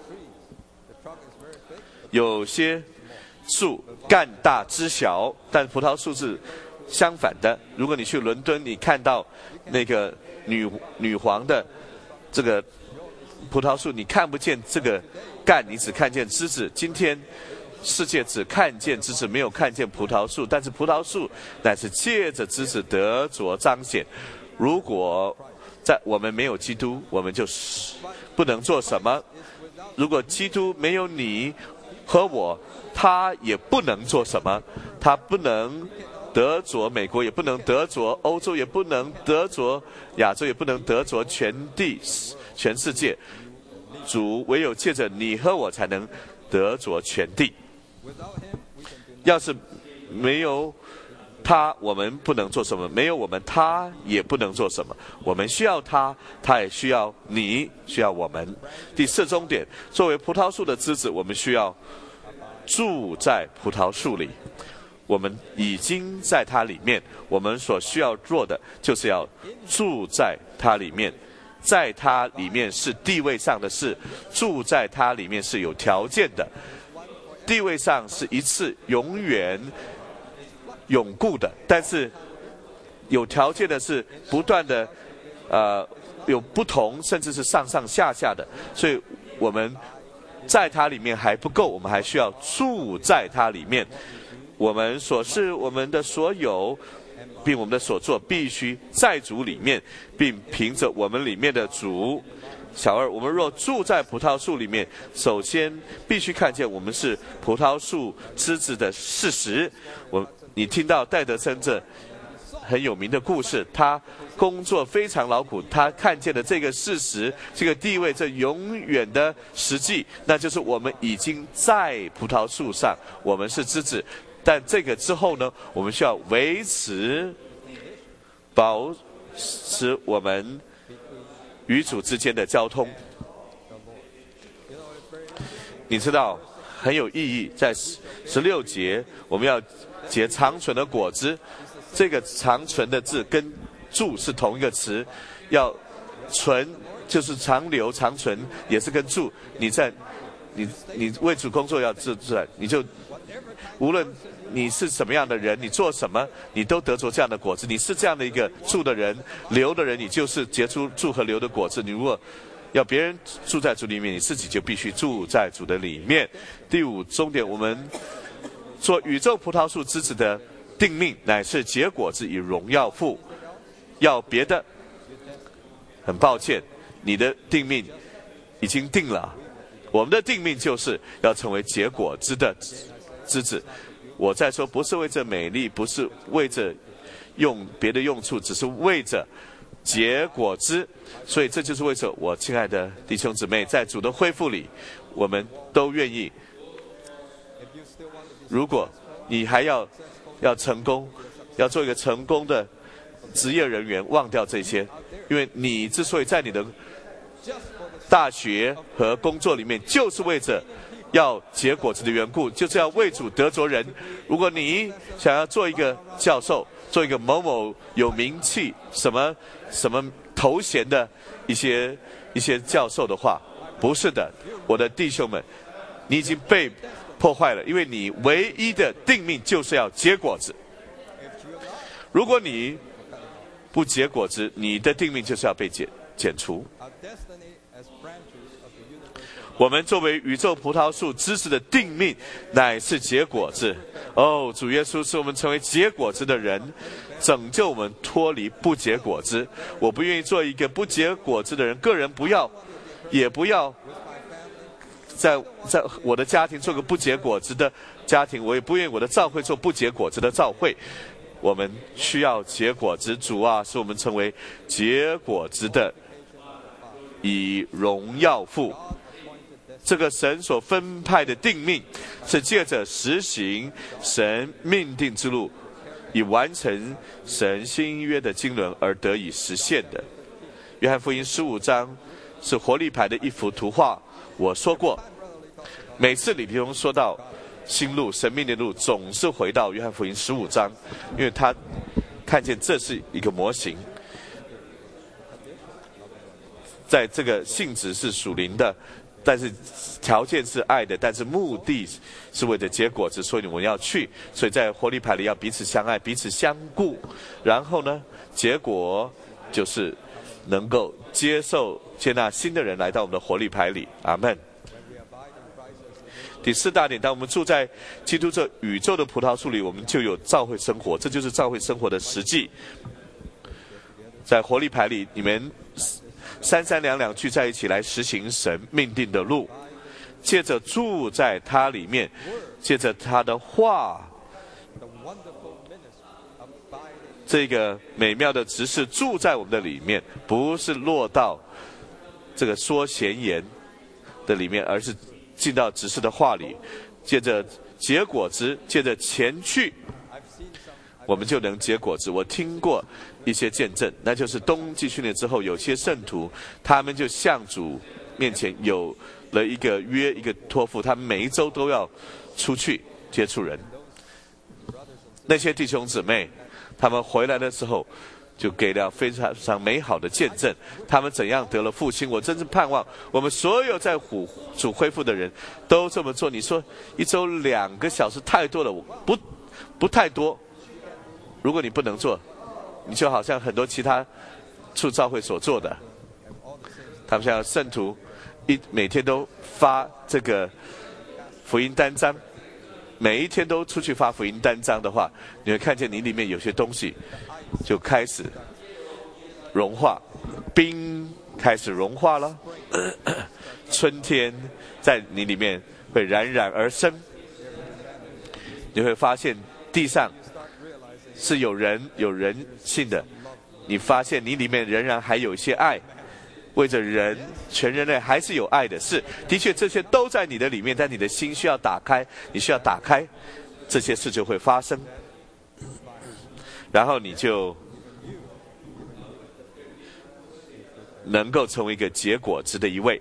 有些树干大枝小，但葡萄树是相反的。如果你去伦敦，你看到那个女皇的这个葡萄树，你看不见这个干，你只看见枝子。今天世界只看见枝子，没有看见葡萄树，但是葡萄树乃是借着枝子得着彰显。如果在我们没有基督，我们就不能做什么。如果基督没有你和我，他也不能做什么。他不能得着美国，也不能得着欧洲，也不能得着亚洲，也不能得着全世界。主唯有借着你和我才能得着全地。要是没有他，我们不能做什么；没有我们，他也不能做什么。我们需要他，他也需要你，需要我们。第四重点，作为葡萄树的枝子，我们需要住在葡萄树里。我们已经在它里面，我们所需要做的就是要住在它里面。在它里面是地位上的事，住在它里面是有条件的。地位上是一次永远永固的，但是有条件的是不断的有不同，甚至是上上下下的。所以我们在它里面还不够，我们还需要住在它里面。我们所是我们的所有，并我们的所做必须在主里面，并凭着我们里面的主。小二，我们若住在葡萄树里面，首先必须看见我们是葡萄树枝子的事实。你听到戴德森这很有名的故事，他工作非常劳苦，他看见的这个事实，这个地位，这永远的实际，那就是我们已经在葡萄树上，我们是枝子。但这个之后呢，我们需要维持保持我们与主之间的交通。你知道很有意义，在16节我们要结长存的果子，这个长存的字跟住是同一个词，要存就是长留长存，也是跟住。你为主工作要自然，你就无论你是什么样的人，你做什么，你都得着这样的果子。你是这样的一个住的人，留的人，你就是结出住和留的果子。你如果要别人住在主里面，你自己就必须住在主的里面。第五重点，我们做宇宙葡萄树枝子的定命，乃是结果子以荣耀父。 要别的，很抱歉，你的定命已经定了。我们的定命就是要成为结果子的枝子。我在说，不是为着美丽，不是为着用别的用处，只是为着结果子。所以这就是为着我亲爱的弟兄姊妹，在主的恢复里，我们都愿意。如果你还要成功，要做一个成功的职业人员，忘掉这些，因为你之所以在你的大学和工作里面，就是为着要结果子的缘故，就是要为主得着人。如果你想要做一个教授，做一个某某有名气什么头衔的一些教授的话，不是的，我的弟兄们，你已经被破坏了，因为你唯一的定命就是要结果子。如果你不结果子，你的定命就是要被剪除。我们作为宇宙葡萄树枝子的定命，乃是结果子。主耶稣使我们成为结果子的人，拯救我们脱离不结果子。我不愿意做一个不结果子的人，个人不要，也不要在我的家庭做个不结果子的家庭，我也不愿意我的教会做不结果子的教会。我们需要结果子，主啊，使我们成为结果子的以荣耀父。这个神所分派的定命，是借着实行神命定之路，以完成神新约的经纶而得以实现的。约翰福音15章是活力牌的一幅图画。我说过，每次李弟兄说到新路神命的路，总是回到约翰福音15章，因为他看见这是一个模型，在这个性质是属灵的，但是条件是爱的，但是目的是为了结果子，所以我们要去。所以在活力牌里要彼此相爱，彼此相顾，然后呢，结果就是能够接纳新的人来到我们的活力牌里。阿们。第4大点，当我们住在基督这宇宙的葡萄树里，我们就有教会生活，这就是教会生活的实际。在活力牌里，你们三三两两聚在一起来实行神命定的路，借着住在他里面，借着他的话，这个美妙的执事住在我们的里面，不是落到这个说闲言的里面，而是进到执事的话里，借着结果子，借着前去，我们就能结果子。我听过一些见证，那就是冬季训练之后，有些圣徒他们就向主面前有了一个约，一个托付，他们每一周都要出去接触人。那些弟兄姊妹他们回来的时候就给了非常美好的见证，他们怎样得了复兴。我真是盼望我们所有在主恢复的人都这么做。你说一周2个小时太多了，不太多。如果你不能做，你就好像很多其他处教会所做的，他们像圣徒每天都发这个福音单张，每一天都出去发福音单张的话，你会看见你里面有些东西就开始融化，冰开始融化了，春天在你里面会冉冉而生。你会发现地上是有人性的，你发现你里面仍然还有一些爱，为着人，全人类还是有爱的。是，的确这些都在你的里面，但你的心需要打开，你需要打开，这些事就会发生，然后你就能够成为一个结果子的一位。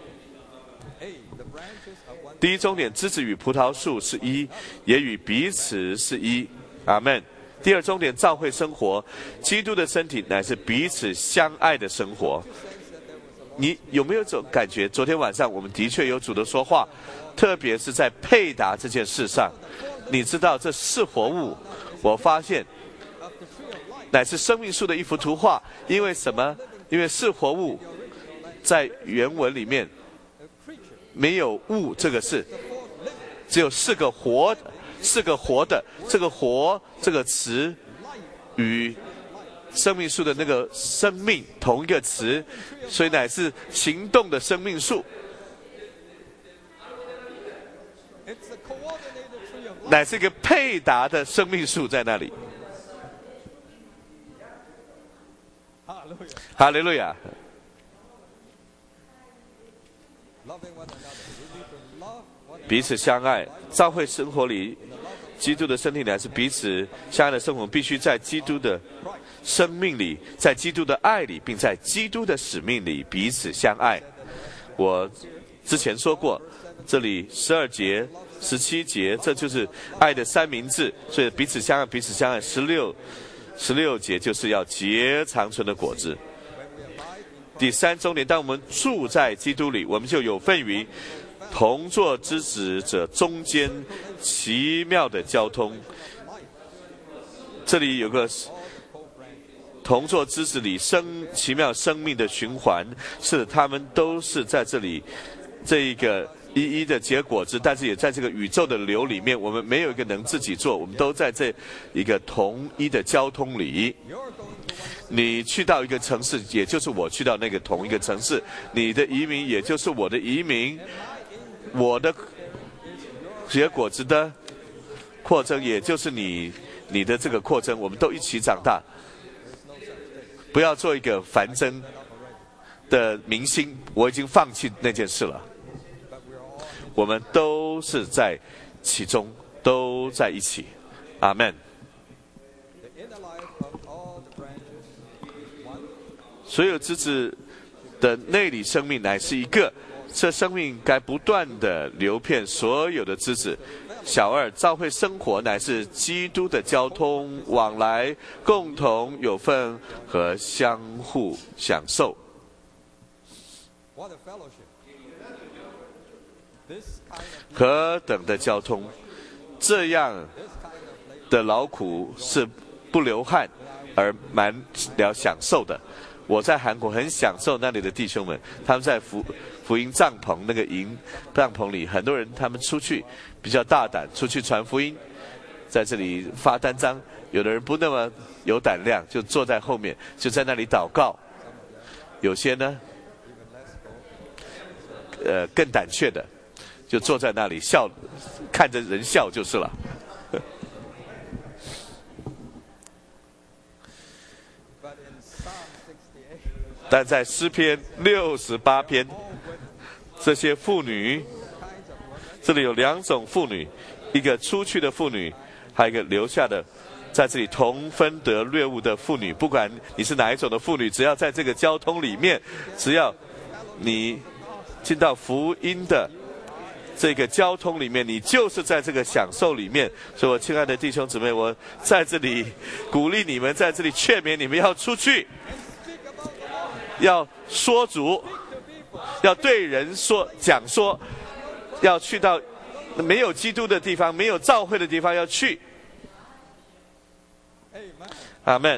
第一重点，枝子与葡萄树是一，也与彼此是一。阿们。第二重点，教会生活，基督的身体乃是彼此相爱的生活。你有没有这种感觉？昨天晚上我们的确有主的说话，特别是在配搭这件事上。你知道这是活物，我发现乃是生命树的一幅图画。因为什么？因为是活物在原文里面没有物这个字，只有4个活的，这个活这个词与生命树的那个生命同一个词，所以乃是行动的生命树，乃是一个配搭的生命树在那里。哈利路亚！彼此相爱，教会生活里，基督的身体乃是彼此相爱的生活，必须在基督的生命里，在基督的爱里，并在基督的使命里彼此相爱。我之前说过，这里12节、17节，这就是爱的三明治，所以彼此相爱，彼此相爱。16节就是要结长存的果子。第3重点，当我们住在基督里，我们就有份于同作之子者中间奇妙的交通。这里有个同作之子里奇妙生命的循环，是他们都是在这里这一个一一的结果子，但是也在这个宇宙的流里面，我们没有一个能自己做，我们都在这一个同一的交通里。你去到一个城市，也就是我去到那个同一个城市；你的移民，也就是我的移民；我的结果子的扩增，也就是你的这个扩增，我们都一起长大。不要做一个繁争的明星，我已经放弃那件事了。我们都是在其中，都在一起。阿们。所有枝子的内里生命乃是一个，这生命该不断的流遍所有的枝子。小2，教会生活乃是基督的交通往来，共同有份和相互享受。何等的交通，这样的劳苦是不流汗而满了享受的。我在韩国很享受那里的弟兄们，他们在福音帐篷那个营帐篷里，很多人他们出去比较大胆，出去传福音，在这里发单张。有的人不那么有胆量，就坐在后面，就在那里祷告。有些呢，更胆怯的，就坐在那里笑，看着人笑就是了。但在诗篇68篇，这些妇女，这里有2种妇女，一个出去的妇女，还有一个留下的，在这里同分得掠物的妇女。不管你是哪一种的妇女，只要在这个交通里面，只要你进到福音的这个交通里面，你就是在这个享受里面。所以我亲爱的弟兄姊妹，我在这里鼓励你们，在这里劝勉你们要出去，要说主，要对人讲说，要去到没有基督的地方，没有教会的地方要去。阿们。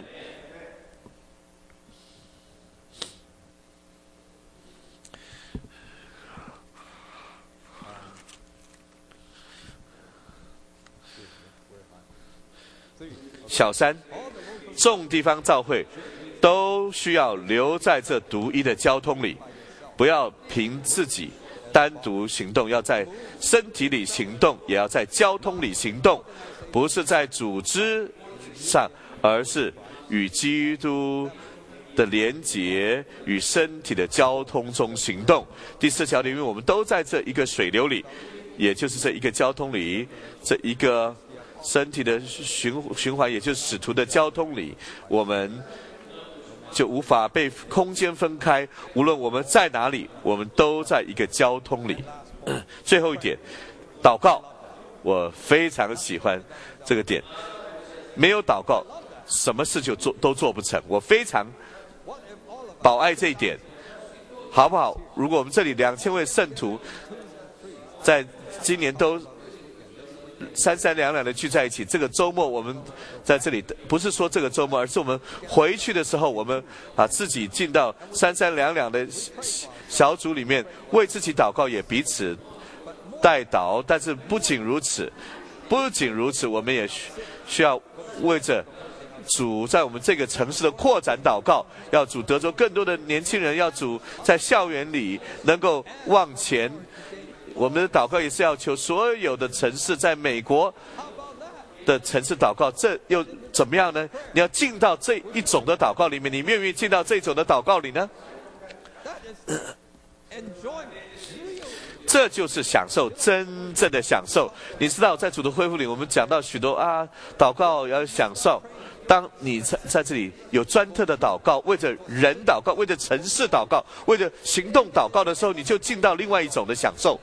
小3，众地方教会都需要留在这独一的交通里，不要凭自己单独行动，要在身体里行动，也要在交通里行动，不是在组织上，而是与基督的连结与身体的交通中行动。第4条里面，我们都在这一个水流里，也就是这一个交通里，这一个身体的循环，也就是使徒的交通里，我们就无法被空间分开。无论我们在哪里，我们都在一个交通里。最后一点，祷告，我非常喜欢这个点。没有祷告，什么事都做不成。我非常保爱这一点，好不好？如果我们这里2000位圣徒，在今年都三三两两的聚在一起，这个周末我们在这里，不是说这个周末，而是我们回去的时候，我们把自己进到三三两两的小组里面，为自己祷告，也彼此代祷。但是不仅如此，我们也需要为着主在我们这个城市的扩展祷告，要主得着更多的年轻人，要主在校园里能够往前。我们的祷告也是要求所有的城市，在美国的城市祷告，这又怎么样呢？你要进到这一种的祷告里面，你愿不愿意进到这种的祷告里呢？这就是享受，真正的享受。你知道，在主的恢复里，我们讲到许多祷告要享受。当你在这里有专特的祷告，为着人祷告，为着城市祷告，为着行动祷告的时候，你就进到另外一种的享受。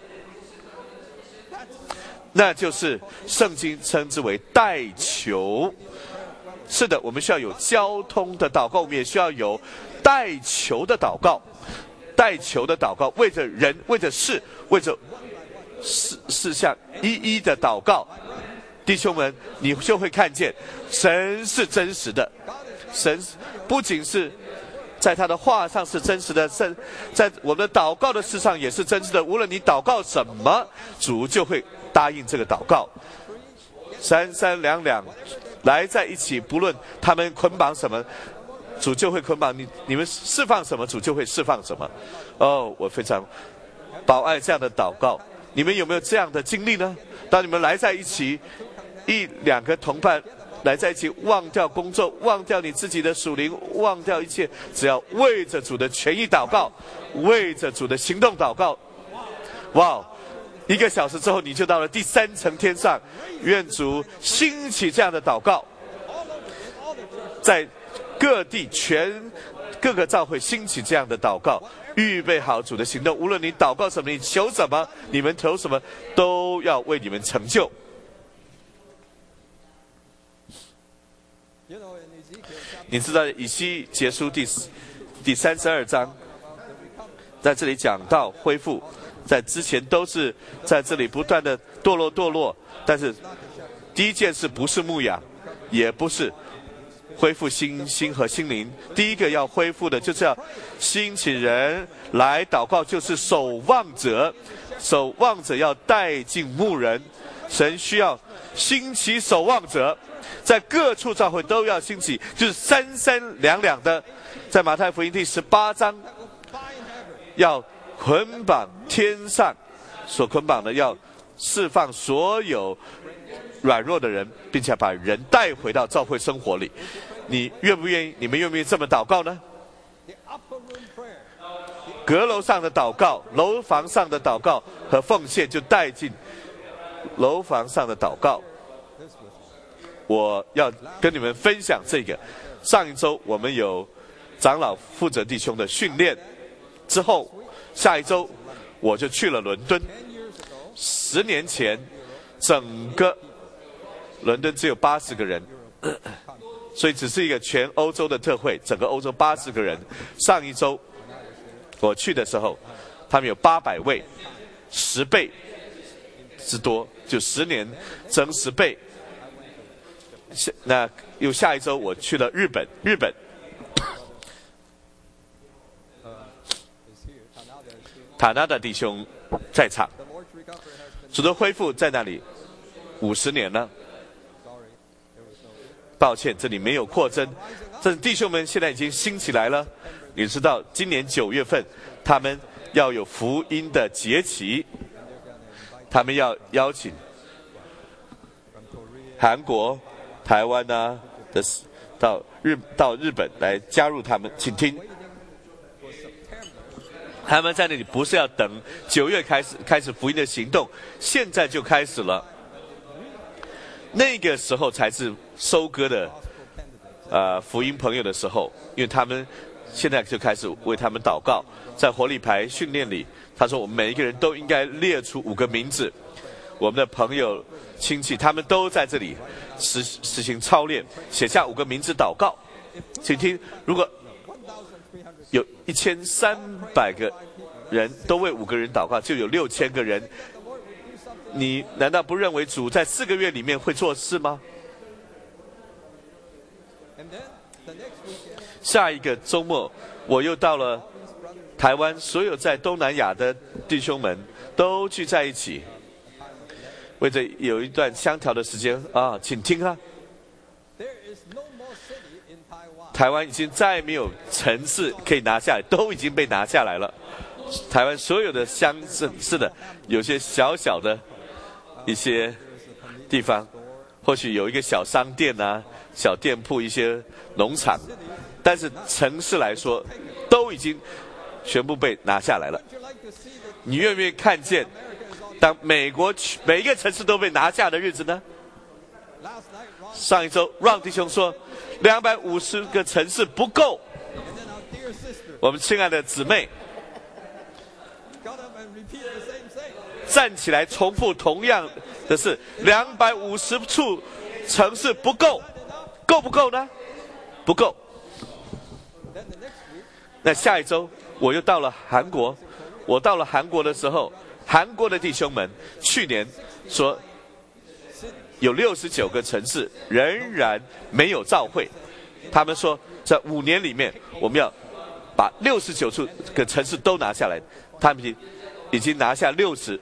那就是圣经称之为代求。是的，我们需要有交通的祷告，我们也需要有代求的祷告。代求的祷告，为着人，为着事，为着事项一一的祷告。弟兄们，你就会看见神是真实的。神不仅是在他的话上是真实的，在我们的祷告的事上也是真实的。无论你祷告什么，主就会答应这个祷告。三三两两来在一起，不论他们捆绑什么，主就会捆绑你。你们释放什么，主就会释放什么。我非常宝爱这样的祷告。你们有没有这样的经历呢？当你们来在一起，一两个同伴来在一起，忘掉工作，忘掉你自己的属灵，忘掉一切，只要为着主的权益祷告，为着主的行动祷告。哇！1个小时之后，你就到了第3层天上。愿主兴起这样的祷告，在各地各个教会兴起这样的祷告，预备好主的行动。无论你祷告什么，你求什么，你们求什么，都要为你们成就。你知道以西结书第32章，在这里讲到恢复，在之前都是在这里不断的堕落，但是第一件事不是牧养，也不是恢复心和心灵。第一个要恢复的就是要兴起人来祷告，就是守望者要带进牧人。神需要兴起守望者，在各处教会都要兴起，就是三三两两的。在马太福音第18章，要捆绑天上所捆绑的，要释放所有软弱的人，并且把人带回到教会生活里。你愿不愿意？你们愿不愿意这么祷告呢？阁楼上的祷告，楼房上的祷告和奉献就带进楼房上的祷告。我要跟你们分享这个。上一周我们有长老负责弟兄的训练，之后下一周我就去了伦敦。10年前，整个伦敦只有80个人，所以只是一个全欧洲的特会，整个欧洲80个人。上一周我去的时候，他们有800位，10倍之多，就10年增10倍。那又下一周我去了日本，塔纳的弟兄在场。主的恢复在那里50年了。抱歉，这里没有扩增，这弟兄们现在已经兴起来了。你知道，今年9月份，他们要有福音的节期，他们要邀请韩国、台湾到日本来加入他们，请听。他们在那里不是要等9月开始福音的行动，现在就开始了。那个时候才是收割的福音朋友的时候，因为他们现在就开始为他们祷告。在活力牌训练里，他说我们每一个人都应该列出5个名字，我们的朋友亲戚他们都在这里实行操练，写下5个名字祷告。请听，如果有1300个人都为5个人祷告，就有6000个人。你难道不认为主在4个月里面会做事吗？下一个周末我又到了台湾，所有在东南亚的弟兄们都聚在一起，为着有一段相调的时间请听啊。 台湾已经再没有城市可以拿下来，都已经被拿下来了。台湾所有的乡镇是的，有些小小的一些地方，或许有一个小商店啊、小店铺、一些农场，但是城市来说，都已经全部被拿下来了。你愿不愿意看见，当美国每一个城市都被拿下的日子呢？上一周 Ron 弟兄说，250个城市不够。我们亲爱的姊妹站起来重复同样的事，250处城市不够，够不够呢？不够。那下一周我又到了韩国，我到了韩国的时候，韩国的弟兄们去年说有69个城市仍然没有召会，他们说在5年里面我们要把69处个城市都拿下来，他们已经拿下20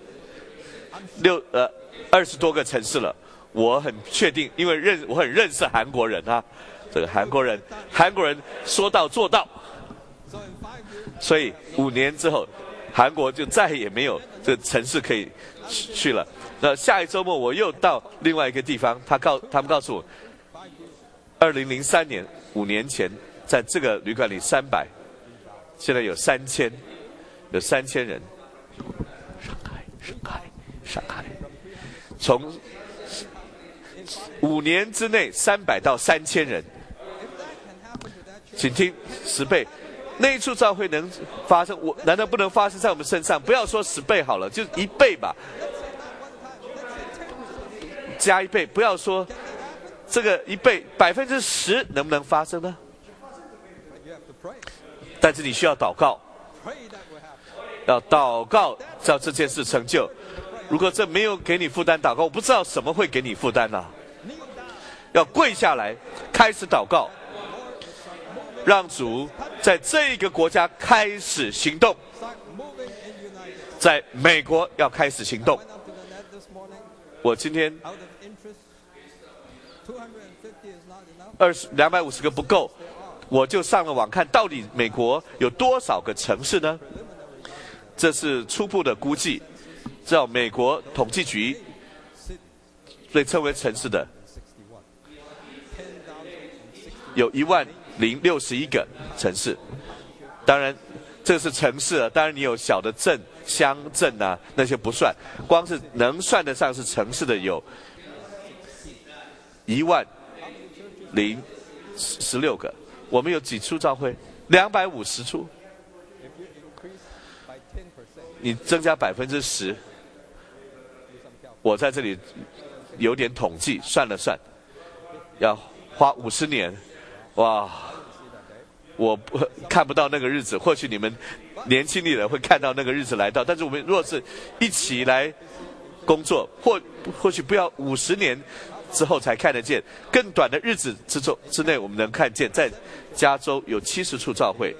多个城市了。我很确定，因为我很认识韩国人啊，这个韩国人说到做到，所以5年之后，韩国就再也没有这个城市可以去了。那下一周末我又到另外一个地方，他们告诉我，2003年5年前在这个旅馆里300，现在有3000人。上海，从5年之内300到3000人，请听10倍。那一处召会能发生，难道不能发生在我们身上？不要说10倍好了，就1倍吧，加1倍，不要说这个1倍，10%能不能发生呢？但是你需要祷告，要祷告叫这件事成就。如果这没有给你负担祷告，我不知道什么会给你负担啊。要跪下来开始祷告，让主在这个国家开始行动，在美国要开始行动。我今天250个不够，我就上了网看到底美国有多少个城市呢？这是初步的估计，照美国统计局被称为城市的有10061个城市。当然这是城市啊，当然你有小的镇、乡镇啊，那些不算，光是能算得上是城市的有10016个。我们有几处召会？250处。你增加10%，我在这里有点统计，算了算，要花50年，哇！我看不到那个日子，或许你们年轻的人会看到那个日子来到，但是我们若是一起来工作，或许不要50年之后才看得见，更短的日子之内我们能看见，在加州有70处召会。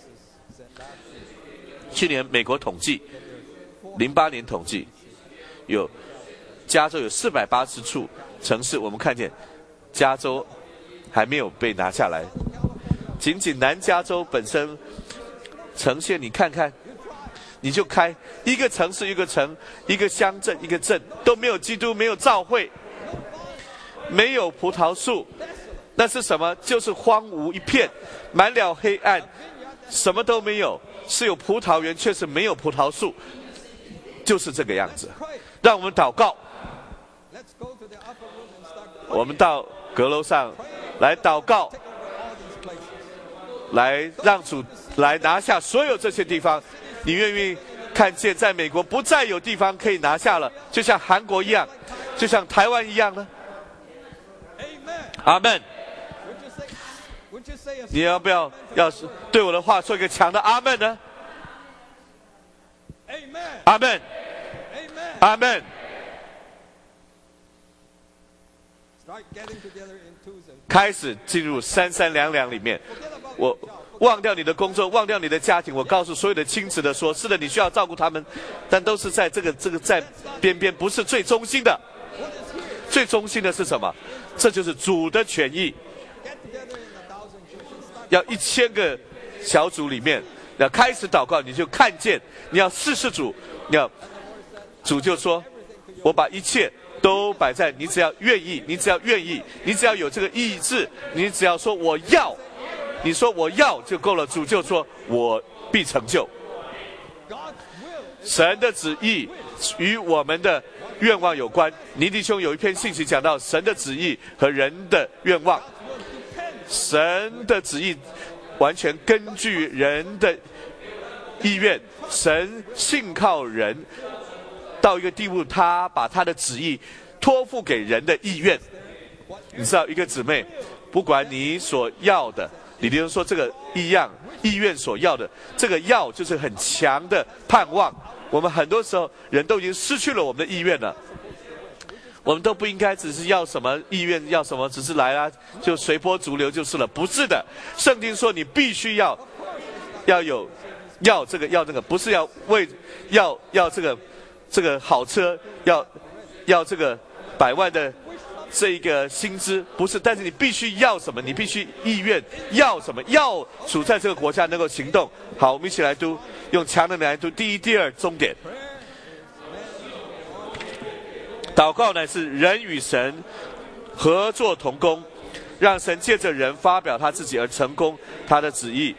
去年美国统计，08年统计，加州有480处城市，我们看见加州还没有被拿下来。仅仅南加州本身呈现，你看看，你就开一个城市一个城，一个乡镇一个镇，都没有基督，没有教会，没有葡萄树，那是什么？就是荒芜一片，满了黑暗，什么都没有。是有葡萄园，却是没有葡萄树，就是这个样子。让我们祷告，我们到阁楼上来祷告，来让主来拿下所有这些地方。你愿不愿意看见在美国不再有地方可以拿下了，就像韩国一样，就像台湾一样呢？阿们。你要不要是对我的话说一个强的阿们呢？阿们，阿们。开始进入3-3-2-2里面，我忘掉你的工作，忘掉你的家庭，我告诉所有的亲子的说，是的，你需要照顾他们，但都是在这个在边边，不是最中心的。 最中心的是什么？这就是主的权益。要1000个小组里面，要开始祷告，你就看见，你要试试主，主就说，我把一切都摆在你只要愿意，你只要愿意，你只要有这个意志，你只要说我要，你说我要就够了。主就说我必成就。神的旨意与我们的愿望有关。倪弟兄有一篇信息讲到神的旨意和人的愿望。神的旨意完全根据人的意愿，神信靠人到一个地步，他把他的旨意托付给人的意愿。你知道一个姊妹，不管你所要的，你比如说这个意愿所要的，这个要就是很强的盼望。我们很多时候人都已经失去了我们的意愿了，我们都不应该只是要什么意愿，要什么只是来啊就随波逐流就是了，不是的。圣经说你必须要有要这个要那个，不是要为要这个好车，要这个100万的这一个薪资，不是，但是你必须要什么，你必须意愿要什么，要处在这个国家能够行动。好，我们一起来读，用强的来读第一、第二重点。祷告乃是人与神合作同工，让神借着人发表他自己而成功他的旨意。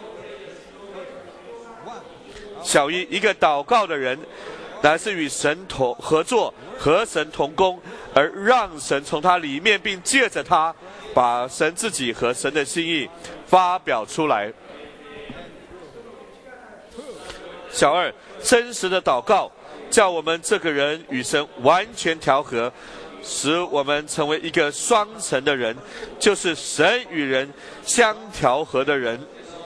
小一，一个祷告的人乃是与神合作，和神同工，而让神从他里面，并借着他把神自己和神的心意发表出来。小二，真实的祷告叫我们这个人与神完全调和，使我们成为一个双层的人，就是神与人相调和的人。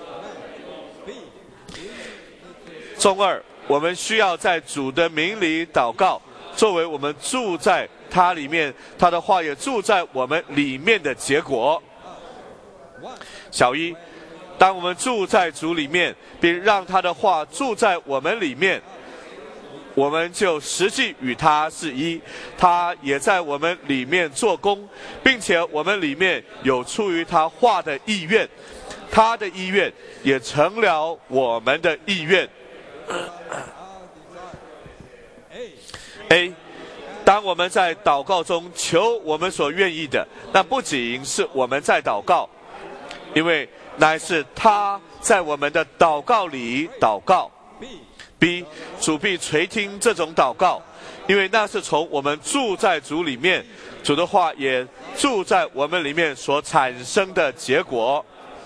中二，我们需要在主的名里祷告，作为我们住在他里面，他的话也住在我们里面的结果。小一，当我们住在主里面，并让他的话住在我们里面，我们就实际与他是一，他也在我们里面做工，并且我们里面有出于他话的意愿，他的意愿也成了我们的意愿。A， 当我们在祷告中求我们所愿意的，那不仅是我们在祷告，因为乃是他在我们的祷告里祷告。B， 主必垂听这种祷告，因为那是从我们住在主里面，主的话也住在我们里面所产生的结果。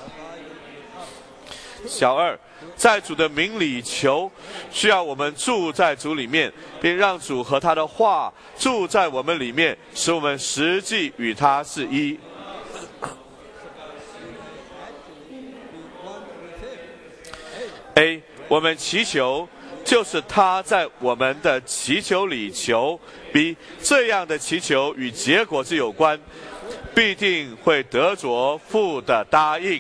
小二，在主的名里求，需要我们住在主里面，并让主和他的话住在我们里面，使我们实际与他是一。A， 我们祈求就是他在我们的祈求里求。B， 这样的祈求与结果是有关，必定会得着父的答应。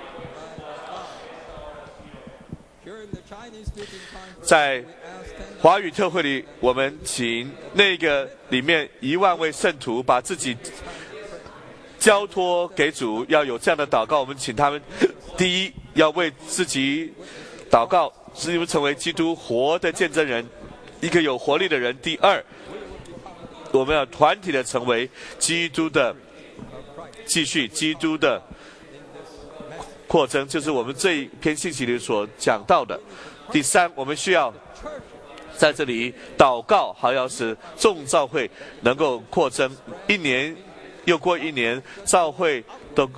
在华语特会里，我们请那个里面1万位圣徒把自己交托给主，要有这样的祷告。我们请他们，第一，要为自己祷告，使你们成为基督活的见证人，一个有活力的人。第二，我们要团体的成为基督的继续，基督的扩增，就是我们这一篇信息里所讲到的。第三，我们需要在这里祷告，还要使众教会能够扩增，一年又过一年，教会都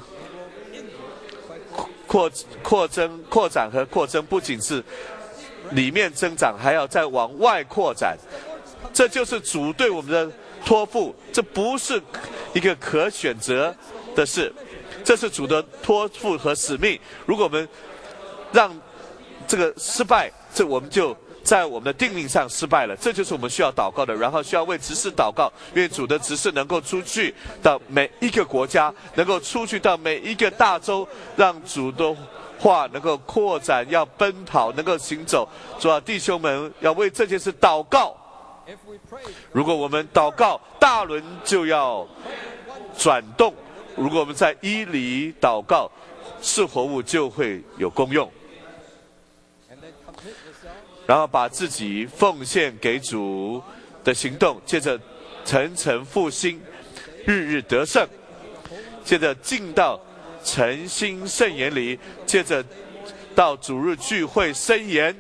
扩展和扩增，不仅是里面增长，还要再往外扩展。这就是主对我们的托付，这不是一个可选择的事，这是主的托付和使命。如果我们让这个失败，这我们就在我们的定命上失败了。这就是我们需要祷告的，然后需要为执事祷告，愿主的执事能够出去到每一个国家，能够出去到每一个大洲，让主的话能够扩展，要奔跑，能够行走。主啊，弟兄们要为这件事祷告。 如果我们祷告，大轮就要转动；如果我们在伊里祷告，是活物就会有功用。然后把自己奉献给主的行动，接着层层复兴，日日得胜，接着进到诚心圣言里，接着到主日聚会申言，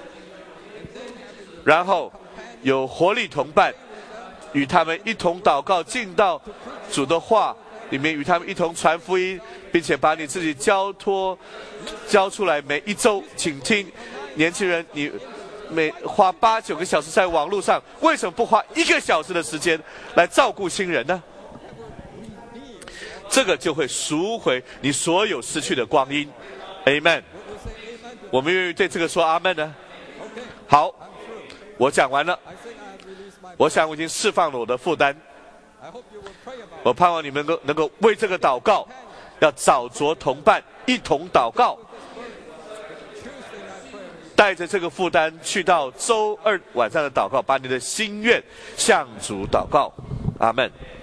然后有活力同伴，与他们一同祷告，进到主的话里面，与他们一同传福音，并且把你自己交出来。每一周请听，年轻人，你每花8、9个小时在网络上，为什么不花1个小时的时间来照顾新人呢？这个就会赎回你所有失去的光阴。 Amen。 我们愿意对这个说阿们呢？好，我讲完了，我想我已经释放了我的负担。我盼望你们能够为这个祷告，要找着同伴一同祷告，带着这个负担去到周2晚上的祷告，把你的心愿向主祷告。阿们。